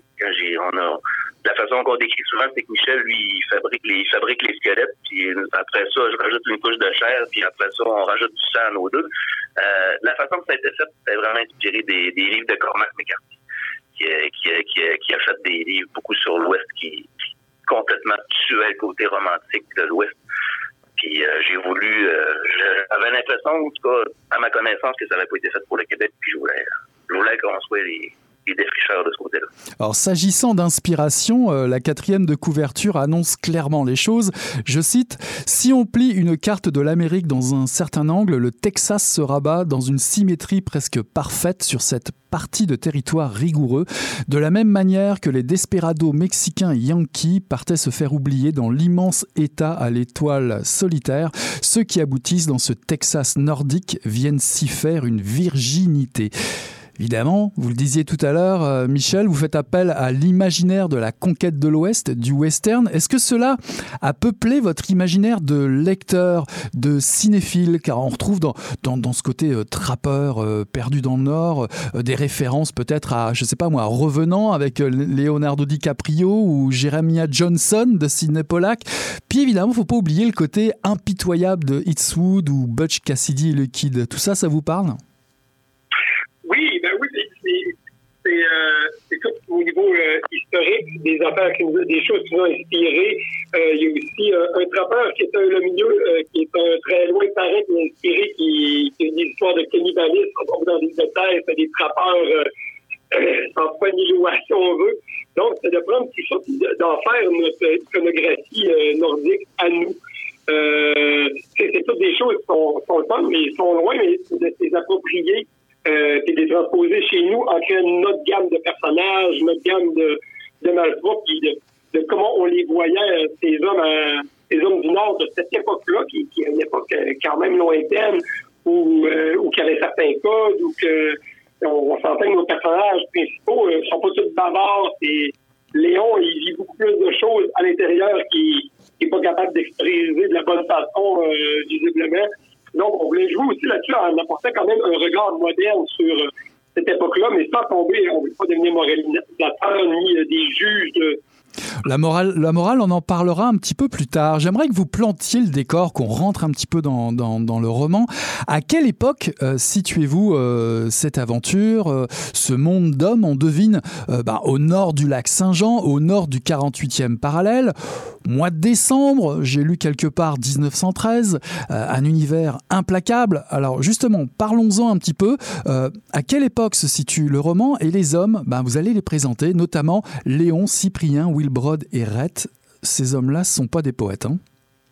la façon qu'on décrit souvent, c'est que Michel, lui, il fabrique les squelettes, puis après ça, je rajoute une couche de chair, puis après ça, on rajoute du sang à nos deux. La façon que ça a été fait, c'était vraiment inspiré des livres de Cormac McCarthy, qui a fait des livres beaucoup sur l'Ouest, qui complètement tuait le côté romantique de l'Ouest. Puis j'ai voulu, j'avais l'impression, en tout cas, à ma connaissance, que ça n'avait pas été fait pour le Québec, puis je voulais qu'on soit les défricheurs de ce côté-là. Alors, s'agissant d'inspiration, la 4e de couverture annonce clairement les choses. Je cite, « Si on plie une carte de l'Amérique dans un certain angle, le Texas se rabat dans une symétrie presque parfaite sur cette partie de territoire rigoureux, de la même manière que les desperados mexicains et yankees partaient se faire oublier dans l'immense État à l'étoile solitaire, ceux qui aboutissent dans ce Texas nordique viennent s'y faire une virginité. » Évidemment, vous le disiez tout à l'heure, Michel, vous faites appel à l'imaginaire de la conquête de l'Ouest, du western. Est-ce que cela a peuplé votre imaginaire de lecteur, de cinéphile? Car on retrouve dans ce côté trappeur perdu dans le Nord, des références peut-être à, je sais pas moi, Revenant avec Leonardo DiCaprio ou Jeremiah Johnson de Sidney Pollack. Puis évidemment, faut pas oublier le côté impitoyable de Eastwood ou Butch Cassidy et le Kid. Tout ça, ça vous parle? Oui, au niveau historique, des choses qui nous ont inspirés. Il y a aussi un trappeur qui est le milieu, qui est un très loin parent qui est inspiré, qui est une histoire de cannibalisme. On va dans des détails, c'est des trappeurs sans foi ni loi, si on veut. Donc, c'est de prendre quelque chose, d'en faire notre iconographie nordique à nous. C'est toutes des choses qui sont le fun, mais sont loin, mais c'est de les approprier et de les transposer chez nous en créant notre gamme de personnages, notre gamme de malfrats, puis de comment on les voyait, ces hommes du Nord de cette époque-là, qui est une époque quand même lointaine, où qu'il y avait certains codes, où on sentait que nos personnages principaux ne sont pas tous bavards. Et Léon, il vit beaucoup plus de choses à l'intérieur qui n'est pas capable d'exprimer de la bonne façon, visiblement. Donc, on voulait jouer aussi là-dessus en apportant quand même un regard moderne sur cette époque-là, mais sans tomber, on ne veut pas devenir moralisateur ni des juges de... La morale, on en parlera un petit peu plus tard. J'aimerais que vous plantiez le décor, qu'on rentre un petit peu dans le roman. À quelle époque situez-vous cette aventure, ce monde d'hommes? On devine au nord du lac Saint-Jean, au nord du 48e parallèle. Mois de décembre, j'ai lu quelque part 1913, un univers implacable. Alors justement, parlons-en un petit peu. À quelle époque se situe le roman? Et les hommes, vous allez les présenter, notamment Léon, Cyprien, Wilbrod et Rhett. Ces hommes-là ne sont pas des poètes, hein?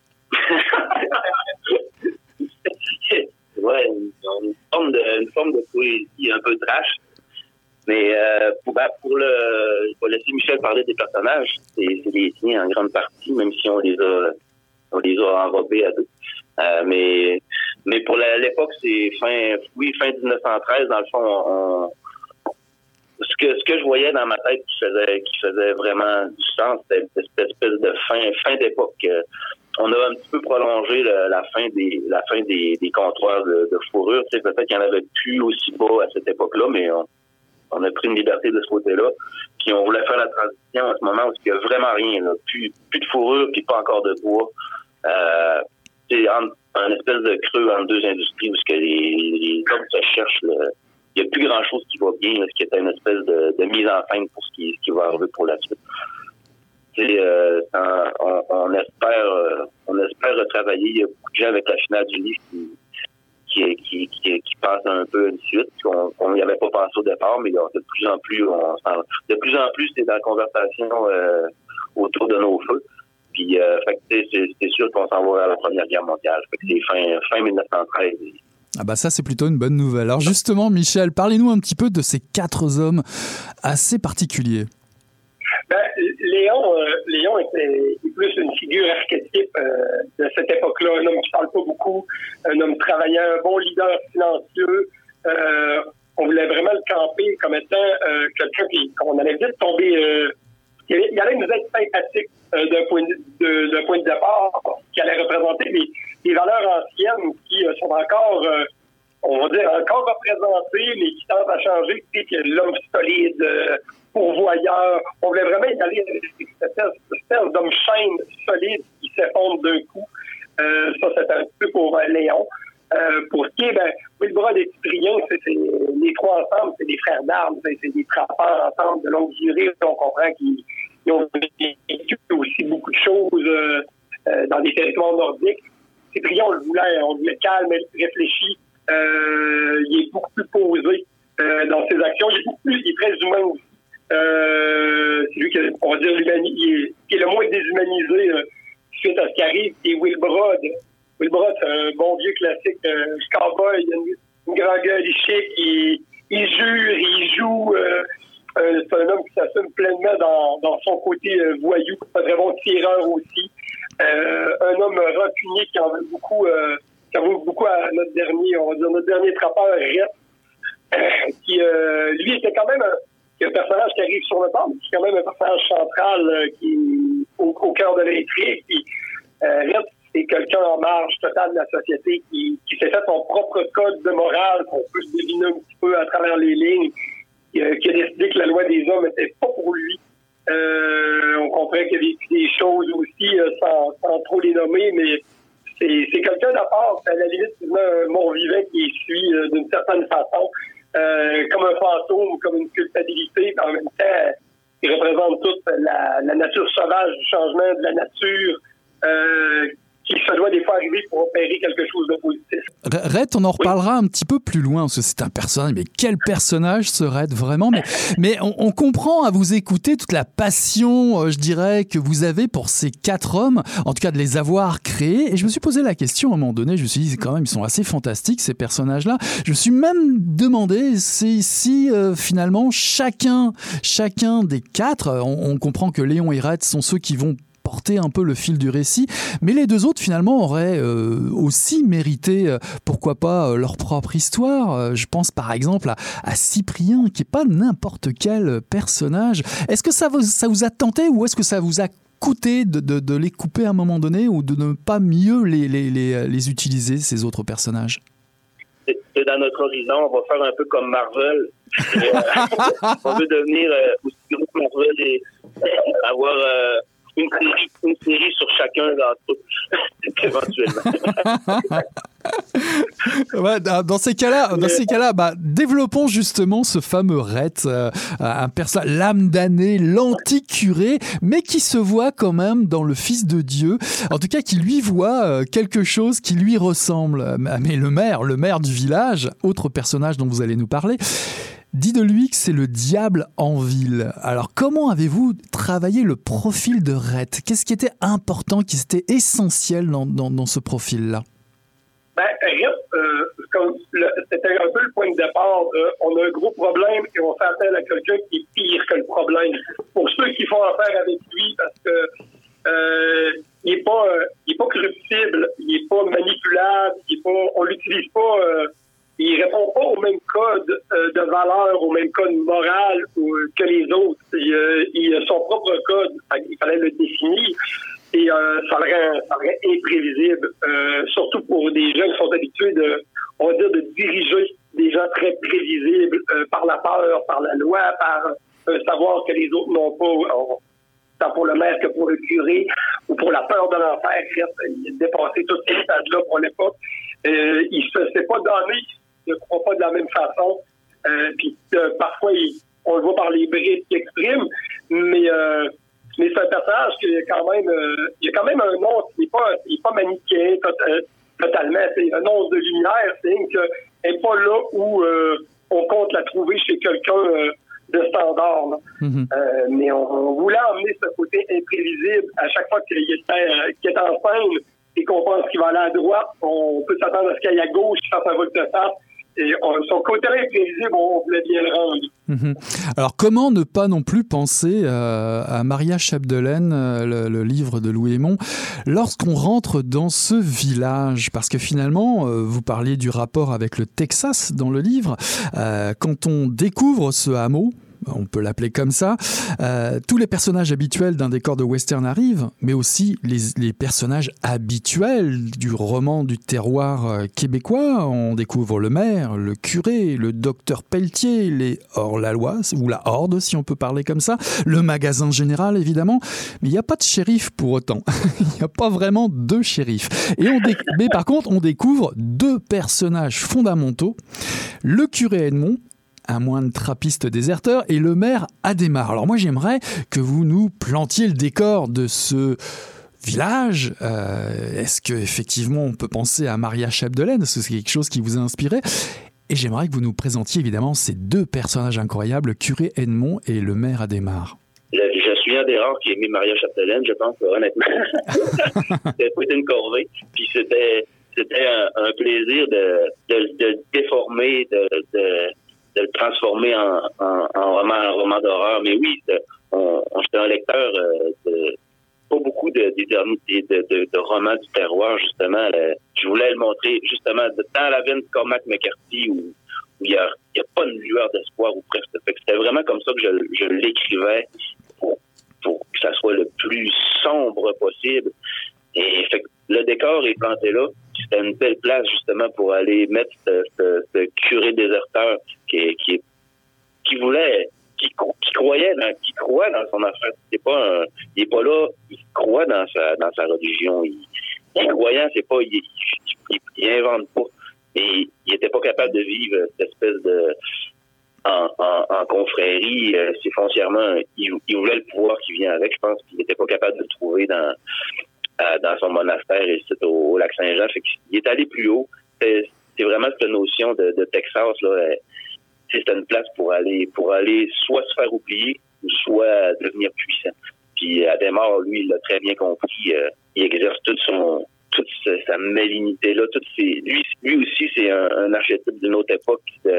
Ouais, une forme de poésie un peu trash. Mais pour je vais laisser Michel parler des personnages. C'est les siens en grande partie, même si on les a enrobés à deux. Mais pour l'époque, c'est fin 1913, dans le fond, ce que je voyais dans ma tête qui faisait vraiment du sens, c'était cette espèce de fin d'époque. On a un petit peu prolongé la fin des comptoirs de fourrure. Tu sais, peut-être qu'il n'y en avait plus aussi bas à cette époque-là, mais on a pris une liberté de ce côté-là. Puis on voulait faire la transition à ce moment où il n'y a vraiment rien, là. Plus de fourrure, puis pas encore de bois. C'est un espèce de creux entre deux industries où les hommes se cherchent. Il n'y a plus grand-chose qui va bien, là, ce qui était une espèce de mise en scène pour ce qui va arriver pour la suite. On espère retravailler. Il y a beaucoup de gens avec la finale du livre qui pensent un peu à une suite. On n'y avait pas pensé au départ, mais de plus en plus, c'est dans la conversation autour de nos feux. Puis, c'est sûr qu'on s'en va à la Première Guerre mondiale. Fait que c'est fin 1913. Ça, c'est plutôt une bonne nouvelle. Alors justement, Michel, parlez-nous un petit peu de ces 4 hommes assez particuliers. Léon était plus une figure archétype de cette époque-là. Un homme qui parle pas beaucoup, un homme travaillant, un bon leader silencieux. On voulait vraiment le camper comme étant quelqu'un qu'on allait vite tomber... il allait nous être sympathique d'un point de départ, qui allait représenter des valeurs anciennes qui sont encore... on va dire encore représentées, mais qui tentent à changer. Tu sais, l'homme solide, pourvoyeur. On voulait vraiment y aller avec cette espèce d'homme chaîne solide qui s'effondre d'un coup. Ça, c'était un peu pour Léon. Pour ce qui est, Wilbrod et Cyprien, c'est les trois ensemble, c'est des frères d'armes, c'est des trappeurs ensemble de longue durée. On comprend qu'ils ont vécu aussi beaucoup de choses dans des territoires nordiques. Cyprien, on le voulait calme, réfléchi. Il est beaucoup plus posé dans ses actions. Il est très humain aussi. C'est lui qui, on va dire, qui est le moins déshumanisé suite à ce qui arrive. Et Wilbrod, c'est un bon vieux classique cowboy. Il a une grande gueule, il chic, il jure, il joue. C'est un homme qui s'assume pleinement dans son côté voyou. Un très bon tireur aussi. Un homme rancunier qui en veut beaucoup. Ça vaut beaucoup à notre dernier trappeur, Rhett, qui, lui, était quand même un personnage qui arrive sur le port, mais qui est quand même un personnage central qui au cœur de l'intrigue. Puis, Rhett, c'est quelqu'un en marge totale de la société qui s'est fait son propre code de morale qu'on peut se deviner un petit peu à travers les lignes, qui a décidé que la loi des hommes n'était pas pour lui. On comprend qu'il y a vécu des choses aussi, sans trop les nommer, mais c'est quelqu'un d'à part, c'est à la limite un mort-vivant qui suit d'une certaine façon, comme un fantôme, comme une culpabilité. En même temps, sauvage, du changement de la nature, qui se doit des fois arriver pour opérer quelque chose de positif. Rhett, on en reparlera un petit peu plus loin, parce que c'est un personnage, mais quel personnage ce Rhett, vraiment, mais on comprend à vous écouter toute la passion, je dirais, que vous avez pour ces 4 hommes, en tout cas de les avoir créés, et je me suis posé la question à un moment donné, je me suis dit, quand même, ils sont assez fantastiques, ces personnages-là. Je me suis même demandé si finalement, chacun des 4, on comprend que Léon et Rhett sont ceux qui vont porter un peu le fil du récit, mais les 2 autres finalement auraient aussi mérité, pourquoi pas, leur propre histoire. Je pense par exemple à Cyprien, qui n'est pas n'importe quel personnage. Est-ce que ça vous a tenté, ou est-ce que ça vous a coûté de les couper à un moment donné, ou de ne pas mieux les utiliser, ces autres personnages? C'est dans notre horizon, on va faire un peu comme Marvel. On veut devenir aussi gros que Marvel et avoir une série sur chacun d'entre eux, éventuellement. Ouais, dans ces cas-là, développons justement ce fameux Rhett, un personnage, l'âme damnée, l'anti-curé, mais qui se voit quand même dans le Fils de Dieu, en tout cas qui lui voit quelque chose qui lui ressemble. Mais le maire du village, autre personnage dont vous allez nous parler, dit de lui que c'est le diable en ville. Alors, comment avez-vous travaillé le profil de Rhett? Qu'est-ce qui était important, qui était essentiel dans ce profil-là? Rhett, c'était un peu le point de départ. On a un gros problème et on fait appel à quelqu'un qui est pire que le problème. Pour ceux qui font affaire avec lui, parce que il est pas corruptible, il est pas manipulable, on l'utilise pas. Il répond pas au même code de valeur, au même code moral que les autres. Il a son propre code. Il fallait le définir. Et ça le rend imprévisible, surtout pour des gens qui sont habitués de diriger des gens très prévisibles par la peur, par la loi, par savoir que les autres n'ont pas, tant pour le maire que pour le curé, ou pour la peur de l'enfer. Il a dépassé toutes ces stades-là pour l'époque. Il se fait pas donner, il ne croit pas de la même façon. Puis parfois, on le voit par les brides qu'il exprime, mais c'est un personnage qui est quand même, il y a quand même un nom, il n'est pas manichéen totalement. C'est un once de lumière, c'est qu'elle n'est pas là où on compte la trouver chez quelqu'un de standard. Mais on voulait emmener ce côté imprévisible à chaque fois qu'il est en scène et qu'on pense qu'il va aller à droite, on peut s'attendre à ce qu'il aille à gauche, qu'il fasse un volte-face. Et son côté imprévisible, on voulait bien le rendre. Alors, comment ne pas non plus penser à Maria Chapdelaine, le livre de Louis Hémon, lorsqu'on rentre dans ce village? Parce que finalement, vous parliez du rapport avec le Texas dans le livre. Quand on découvre ce hameau, on peut l'appeler comme ça, tous les personnages habituels d'un décor de western arrivent, mais aussi les personnages habituels du roman du terroir québécois. On découvre le maire, le curé, le docteur Pelletier, les hors-la-loi, ou la horde si on peut parler comme ça, le magasin général évidemment, mais il n'y a pas de shérif pour autant. Il n'y a pas vraiment de shérif. Mais par contre, on découvre 2 personnages fondamentaux, le curé Edmond, un moine trappiste déserteur, et le maire Adhémar. Alors moi, j'aimerais que vous nous plantiez le décor de ce village. Est-ce qu'effectivement, on peut penser à Maria Chapdelaine? Est-ce que c'est quelque chose qui vous a inspiré? Et j'aimerais que vous nous présentiez évidemment ces 2 personnages incroyables, le curé Edmond et le maire Adhémar. Je suis un des rares qui aimait Maria Chapdelaine, je pense, honnêtement. C'était pas une corvée. Puis c'était un plaisir de le déformer, de le transformer en roman d'horreur. Mais oui, j'étais un lecteur de pas beaucoup de romans du terroir, justement. Je voulais le montrer, justement, dans la veine de Cormac McCarthy, où il y a pas une lueur d'espoir, ou presque. Fait que c'était vraiment comme ça que je l'écrivais pour que ça soit le plus sombre possible. Et fait que le décor est planté là. C'était une belle place, justement, pour aller mettre ce curé déserteur qui croit dans son affaire. Il est pas là, il croit dans sa religion. Il croyant, c'est pas, il invente pas. Et il était pas capable de vivre cette espèce en confrérie, c'est foncièrement, il voulait le pouvoir qui vient avec. Je pense qu'il n'était pas capable de le trouver dans son monastère ici au lac Saint-Jean. Fait qu'il est allé plus haut. C'est vraiment cette notion de Texas, là. C'était une place pour aller soit se faire oublier ou soit devenir puissant. Puis Adhémar, lui, il l'a très bien compris. Il exerce toute sa malignité-là. Lui aussi, c'est un archétype d'une autre époque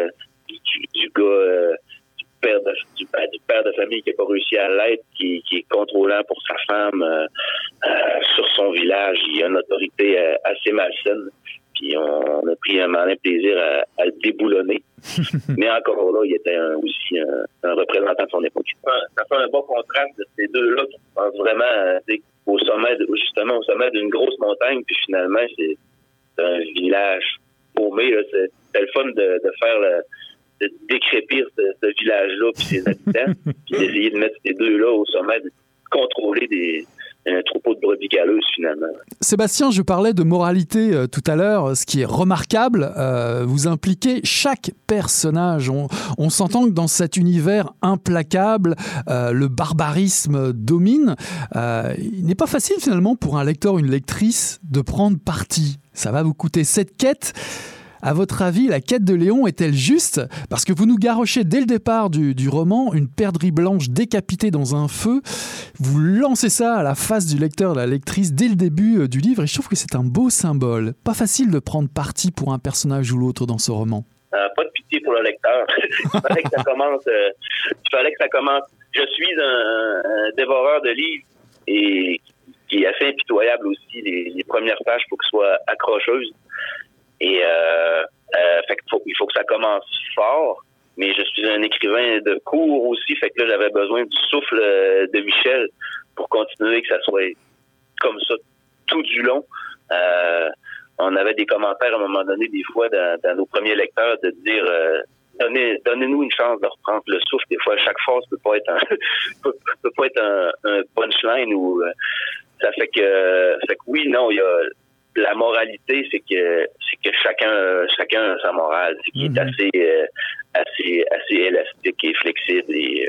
du gars, du père de famille qui n'a pas réussi à l'être, qui est contrôlant pour sa femme sur son village. Il a une autorité assez malsaine. Puis on a pris un malin plaisir à le déboulonner. Mais encore là, il était aussi un représentant de son époque. Ça fait un bon contraste de ces deux-là qui pensent vraiment au sommet d'une grosse montagne, puis finalement, c'est un village paumé. Là. C'était le fun de faire de décrépir ce village-là puis ses habitants, puis d'essayer de mettre ces deux-là au sommet, de contrôler un troupeau de brebis galeuses, finalement. Sébastien, je parlais de moralité tout à l'heure. Ce qui est remarquable, vous impliquez chaque personnage. On s'entend que dans cet univers implacable, le barbarisme domine. Il n'est pas facile, finalement, pour un lecteur ou une lectrice de prendre parti. Ça va vous coûter cette quête. À votre avis, la quête de Léon est-elle juste ? Parce que vous nous garochez dès le départ du roman une perdrix blanche décapitée dans un feu. Vous lancez ça à la face du lecteur, de la lectrice, dès le début du livre. Et je trouve que c'est un beau symbole. Pas facile de prendre parti pour un personnage ou l'autre dans ce roman. Pas de pitié pour le lecteur. Il fallait que ça commence. Je suis un dévoreur de livres et qui est assez impitoyable aussi. Les premières pages, il faut qu'elles soient accrocheuses. Et fait il faut que ça commence fort, mais je suis un écrivain de cours aussi, fait que là j'avais besoin du souffle de Michel pour continuer, que ça soit comme ça tout du long. On avait des commentaires à un moment donné, des fois dans nos premiers lecteurs, de dire donnez-nous une chance de reprendre le souffle. Des fois, chaque phrase peut pas être un punchline ou ça fait que oui, non, il y a la moralité, c'est que chacun a sa morale, c'est qu'il est assez élastique et flexible et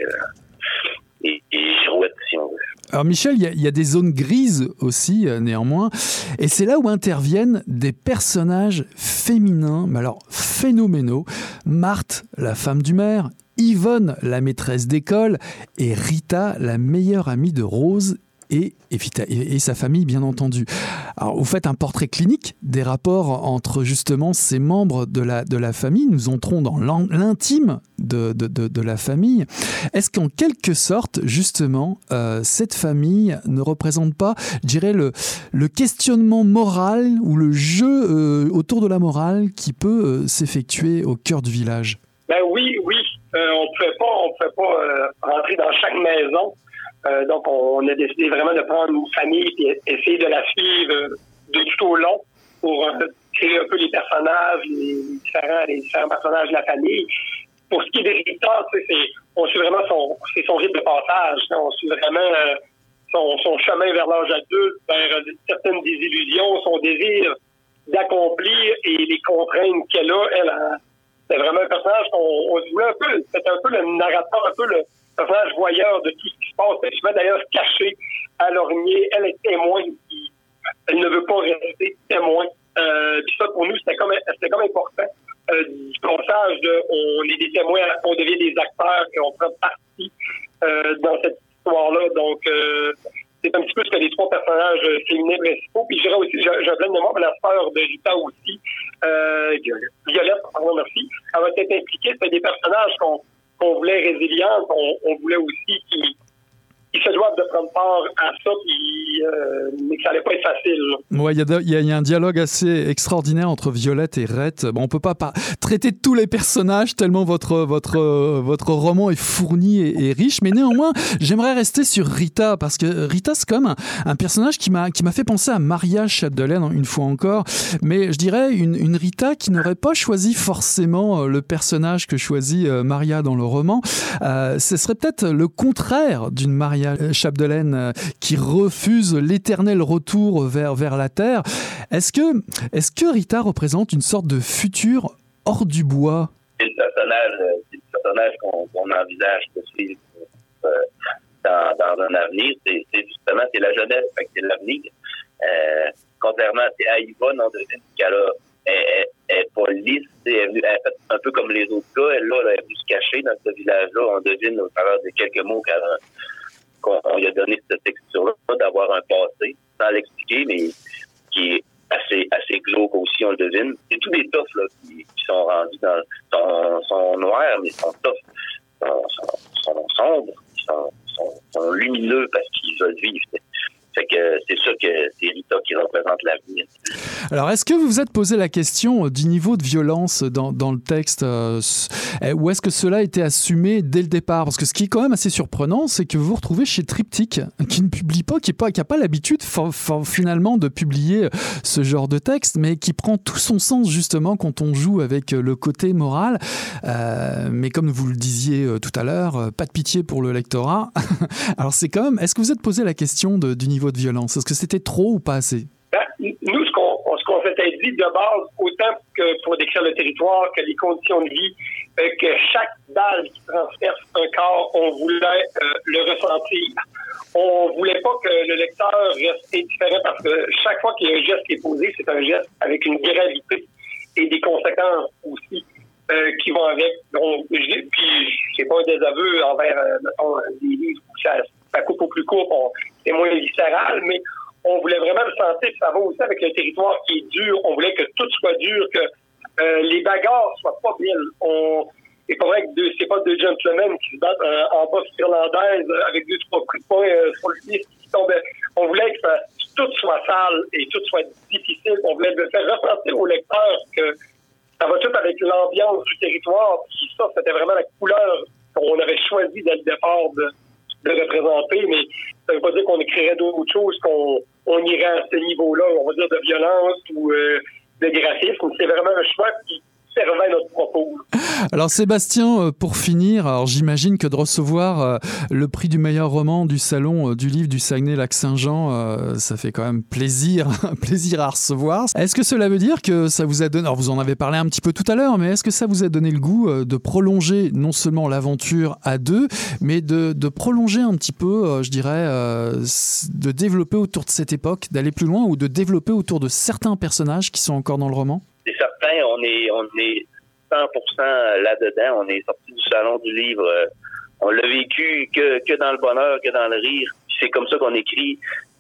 girouette, si on veut. Alors Michel, il y a des zones grises aussi, néanmoins, et c'est là où interviennent des personnages féminins, mais alors phénoménaux. Marthe, la femme du maire, Yvonne, la maîtresse d'école, et Rita, la meilleure amie de Rose, et sa famille, bien entendu. Alors, vous faites un portrait clinique des rapports entre justement ces membres de la famille. Nous entrons dans l'intime de la famille. Est-ce qu'en quelque sorte, justement, cette famille ne représente pas, je dirais, le questionnement moral ou le jeu autour de la morale qui peut s'effectuer au cœur du village? Ben oui. On ne pouvait pas rentrer dans chaque maison. Donc, on a décidé vraiment de prendre une famille et essayer de la suivre de tout au long pour créer un peu les personnages, les différents personnages de la famille. Pour ce qui est de Rita, on suit vraiment son rythme de passage. On suit vraiment son chemin vers l'âge adulte, vers certaines désillusions, son désir d'accomplir et les contraintes qu'elle a. C'est vraiment un personnage qu'on se voulait un peu. C'était un peu le narrateur, un peu le personnage voyeur de tout ce qui se passe. Elle se met d'ailleurs cachée à l'ornier. Elle est témoin. Elle ne veut pas rester témoin. Puis ça, pour nous, c'était comme important. Du passage on est des témoins, on devient des acteurs et on prend partie dans cette histoire-là. Donc, c'est un petit peu ce que les trois personnages féminins principaux. Puis je dirais aussi, j'ai un plein de mémoire, la sœur de Rita aussi, Violette, pardon, merci. Elle va être impliquée. C'était des personnages qu'on voulait résilients, on voulait aussi qu'ils se doivent de prendre part à ça, mais que ça n'allait pas être facile. Oui, il y a un dialogue assez extraordinaire entre Violette et Rhett. Bon, on ne peut pas traiter de tous les personnages tellement votre roman est fourni et riche, mais néanmoins, j'aimerais rester sur Rita, parce que Rita, c'est quand même un personnage qui m'a fait penser à Maria Chapdelaine, une fois encore, mais je dirais une Rita qui n'aurait pas choisi forcément le personnage que choisit Maria dans le roman. Ce serait peut-être le contraire d'une Maria Chapdelaine qui refuse l'éternel retour vers la terre. Est-ce que Rita représente une sorte de futur hors du bois? C'est le personnage personnage qu'on envisage de suivre dans un avenir. C'est justement, c'est la jeunesse, fait que c'est l'avenir. Contrairement à Yvonne, on devine qu'elle est pas lisse, elle fait un peu comme les autres gars. Elle est venue se cacher dans ce village-là. On devine au travers de quelques mots qu'on lui a donné cette texture-là, d'avoir un passé, sans l'expliquer, mais qui est assez glauque aussi, on le devine. C'est tous les toughs là, qui sont rendus sont noirs, mais sont toughs, sont sombres, sont lumineux parce qu'ils veulent vivre. Fait que c'est sûr que c'est Rita qui représente l'avenir. Alors, est-ce que vous vous êtes posé la question du niveau de violence dans le texte ou est-ce que cela a été assumé dès le départ? Parce que ce qui est quand même assez surprenant, c'est que vous vous retrouvez chez Triptyque, qui ne publie pas, qui n'a pas l'habitude finalement de publier ce genre de texte, mais qui prend tout son sens justement quand on joue avec le côté moral. Mais comme vous le disiez tout à l'heure, pas de pitié pour le lectorat. Alors c'est quand même, est-ce que vous vous êtes posé la question du niveau de violence? Est-ce que c'était trop ou pas assez? Nous, ce qu'on s'était dit de base, autant que pour décrire le territoire, que les conditions de vie, que chaque balle qui transperce un corps, on voulait le ressentir. On voulait pas que le lecteur reste indifférent parce que chaque fois qu'il y a un geste qui est posé, c'est un geste avec une gravité et des conséquences aussi qui vont avec. Donc, puis c'est pas un désaveu envers mettons, des livres où ça coupe au plus court, c'est moins viscéral, mais on voulait vraiment le sentir, ça va aussi avec le territoire qui est dur. On voulait que tout soit dur, que les bagarres soient pas belles. C'est pas vrai que c'est pas deux gentlemen qui se battent en boxe irlandaise avec 2-3 coups de poing sur le pied qui tombaient. On voulait que tout soit sale et tout soit difficile. On voulait le faire ressentir au lecteur que ça va tout avec l'ambiance du territoire. Puis ça, c'était vraiment la couleur qu'on avait choisi dès le départ de représenter, mais ça ne veut pas dire qu'on écrirait d'autres choses, qu'on irait à ce niveau-là, on va dire de violence ou de graphisme. C'est vraiment un choix qui servait à notre propos. Alors Sébastien, pour finir, alors j'imagine que de recevoir le prix du meilleur roman du salon du livre du Saguenay-Lac-Saint-Jean, ça fait quand même plaisir à recevoir. Est-ce que cela veut dire que ça vous a donné, alors vous en avez parlé un petit peu tout à l'heure, mais est-ce que ça vous a donné le goût de prolonger non seulement l'aventure à deux, mais de prolonger un petit peu, je dirais, de développer autour de cette époque, d'aller plus loin ou de développer autour de certains personnages qui sont encore dans le roman? C'est certain, on est 100% là-dedans. On est sorti du salon du livre. On l'a vécu que dans le bonheur, que dans le rire. C'est comme ça qu'on écrit.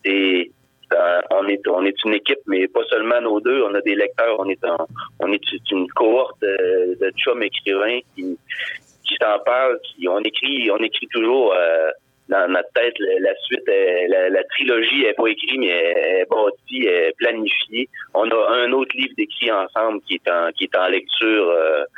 On est une équipe, mais pas seulement nos deux. On a des lecteurs. On est une cohorte de chums écrivains qui s'en parlent. On écrit toujours dans notre tête la suite. La trilogie n'est pas écrite, mais elle est bâtie, elle est planifiée. On a un autre livre d'écrit ensemble qui est en lecture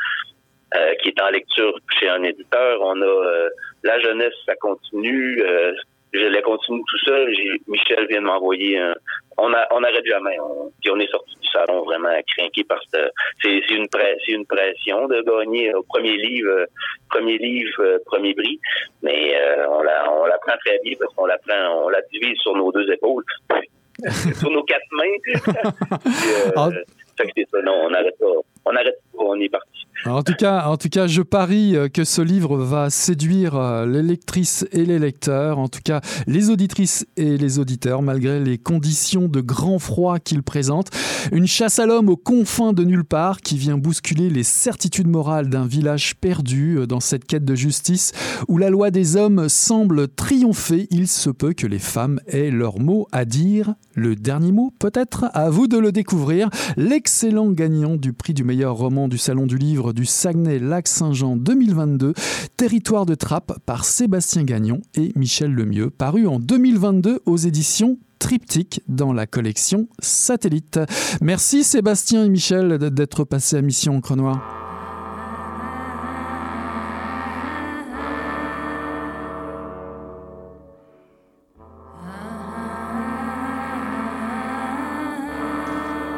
chez un éditeur. On a La jeunesse, ça continue. Je la continue tout seul. Michel vient de m'envoyer on n'arrête jamais. On est sorti du salon vraiment craqué parce que c'est une pression de gagner au premier livre, premier prix. Mais on la prend très bien parce qu'on la divise sur nos deux épaules, sur nos 4 mains. Fait que c'est ça, non, on n'arrête pas. On est parti. En tout cas, je parie que ce livre va séduire les lectrices et les lecteurs, en tout cas les auditrices et les auditeurs, malgré les conditions de grand froid qu'il présente. Une chasse à l'homme aux confins de nulle part qui vient bousculer les certitudes morales d'un village perdu dans cette quête de justice où la loi des hommes semble triompher. Il se peut que les femmes aient leur mot à dire. Le dernier mot, peut-être, à vous de le découvrir. L'excellent gagnant du prix du meilleur roman du Salon du Livre du Saguenay-Lac-Saint-Jean 2022, Territoire de Trappes par Sébastien Gagnon et Michel Lemieux, paru en 2022 aux éditions Triptyque dans la collection Satellite. Merci Sébastien et Michel d'être passés à Mission Encre Noire.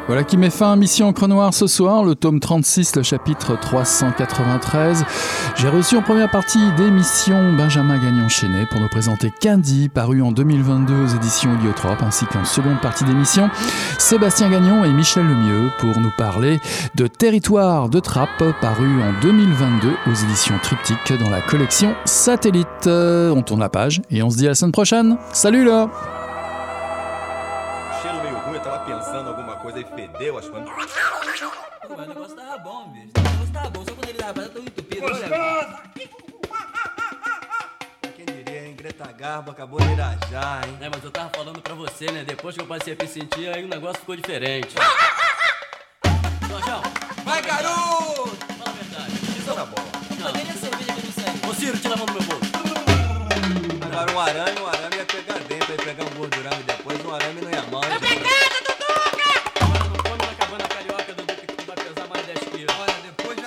Voilà qui met fin à Mission Encre Noire ce soir, le tome 36, le chapitre 393. J'ai reçu en première partie d'émission Benjamin Gagnon-Chenet pour nous présenter Candy, paru en 2022 aux éditions Héliotrope, ainsi qu'en seconde partie d'émission, Sébastien Gagnon et Michel Lemieux pour nous parler de Territoire de Trappe, paru en 2022 aux éditions Triptyque dans la collection Satellite. On tourne la page et on se dit à la semaine prochaine. Salut là! Coisa e fedeu, acho que... Pô, mas o negócio tava bom, bicho. O negócio tava bom, só quando ele tava tão entupido. Quem diria, hein? Greta Garbo acabou de irajar, hein? Mas eu tava falando pra você, né? Depois que eu passei a me sentir, aí o negócio ficou diferente.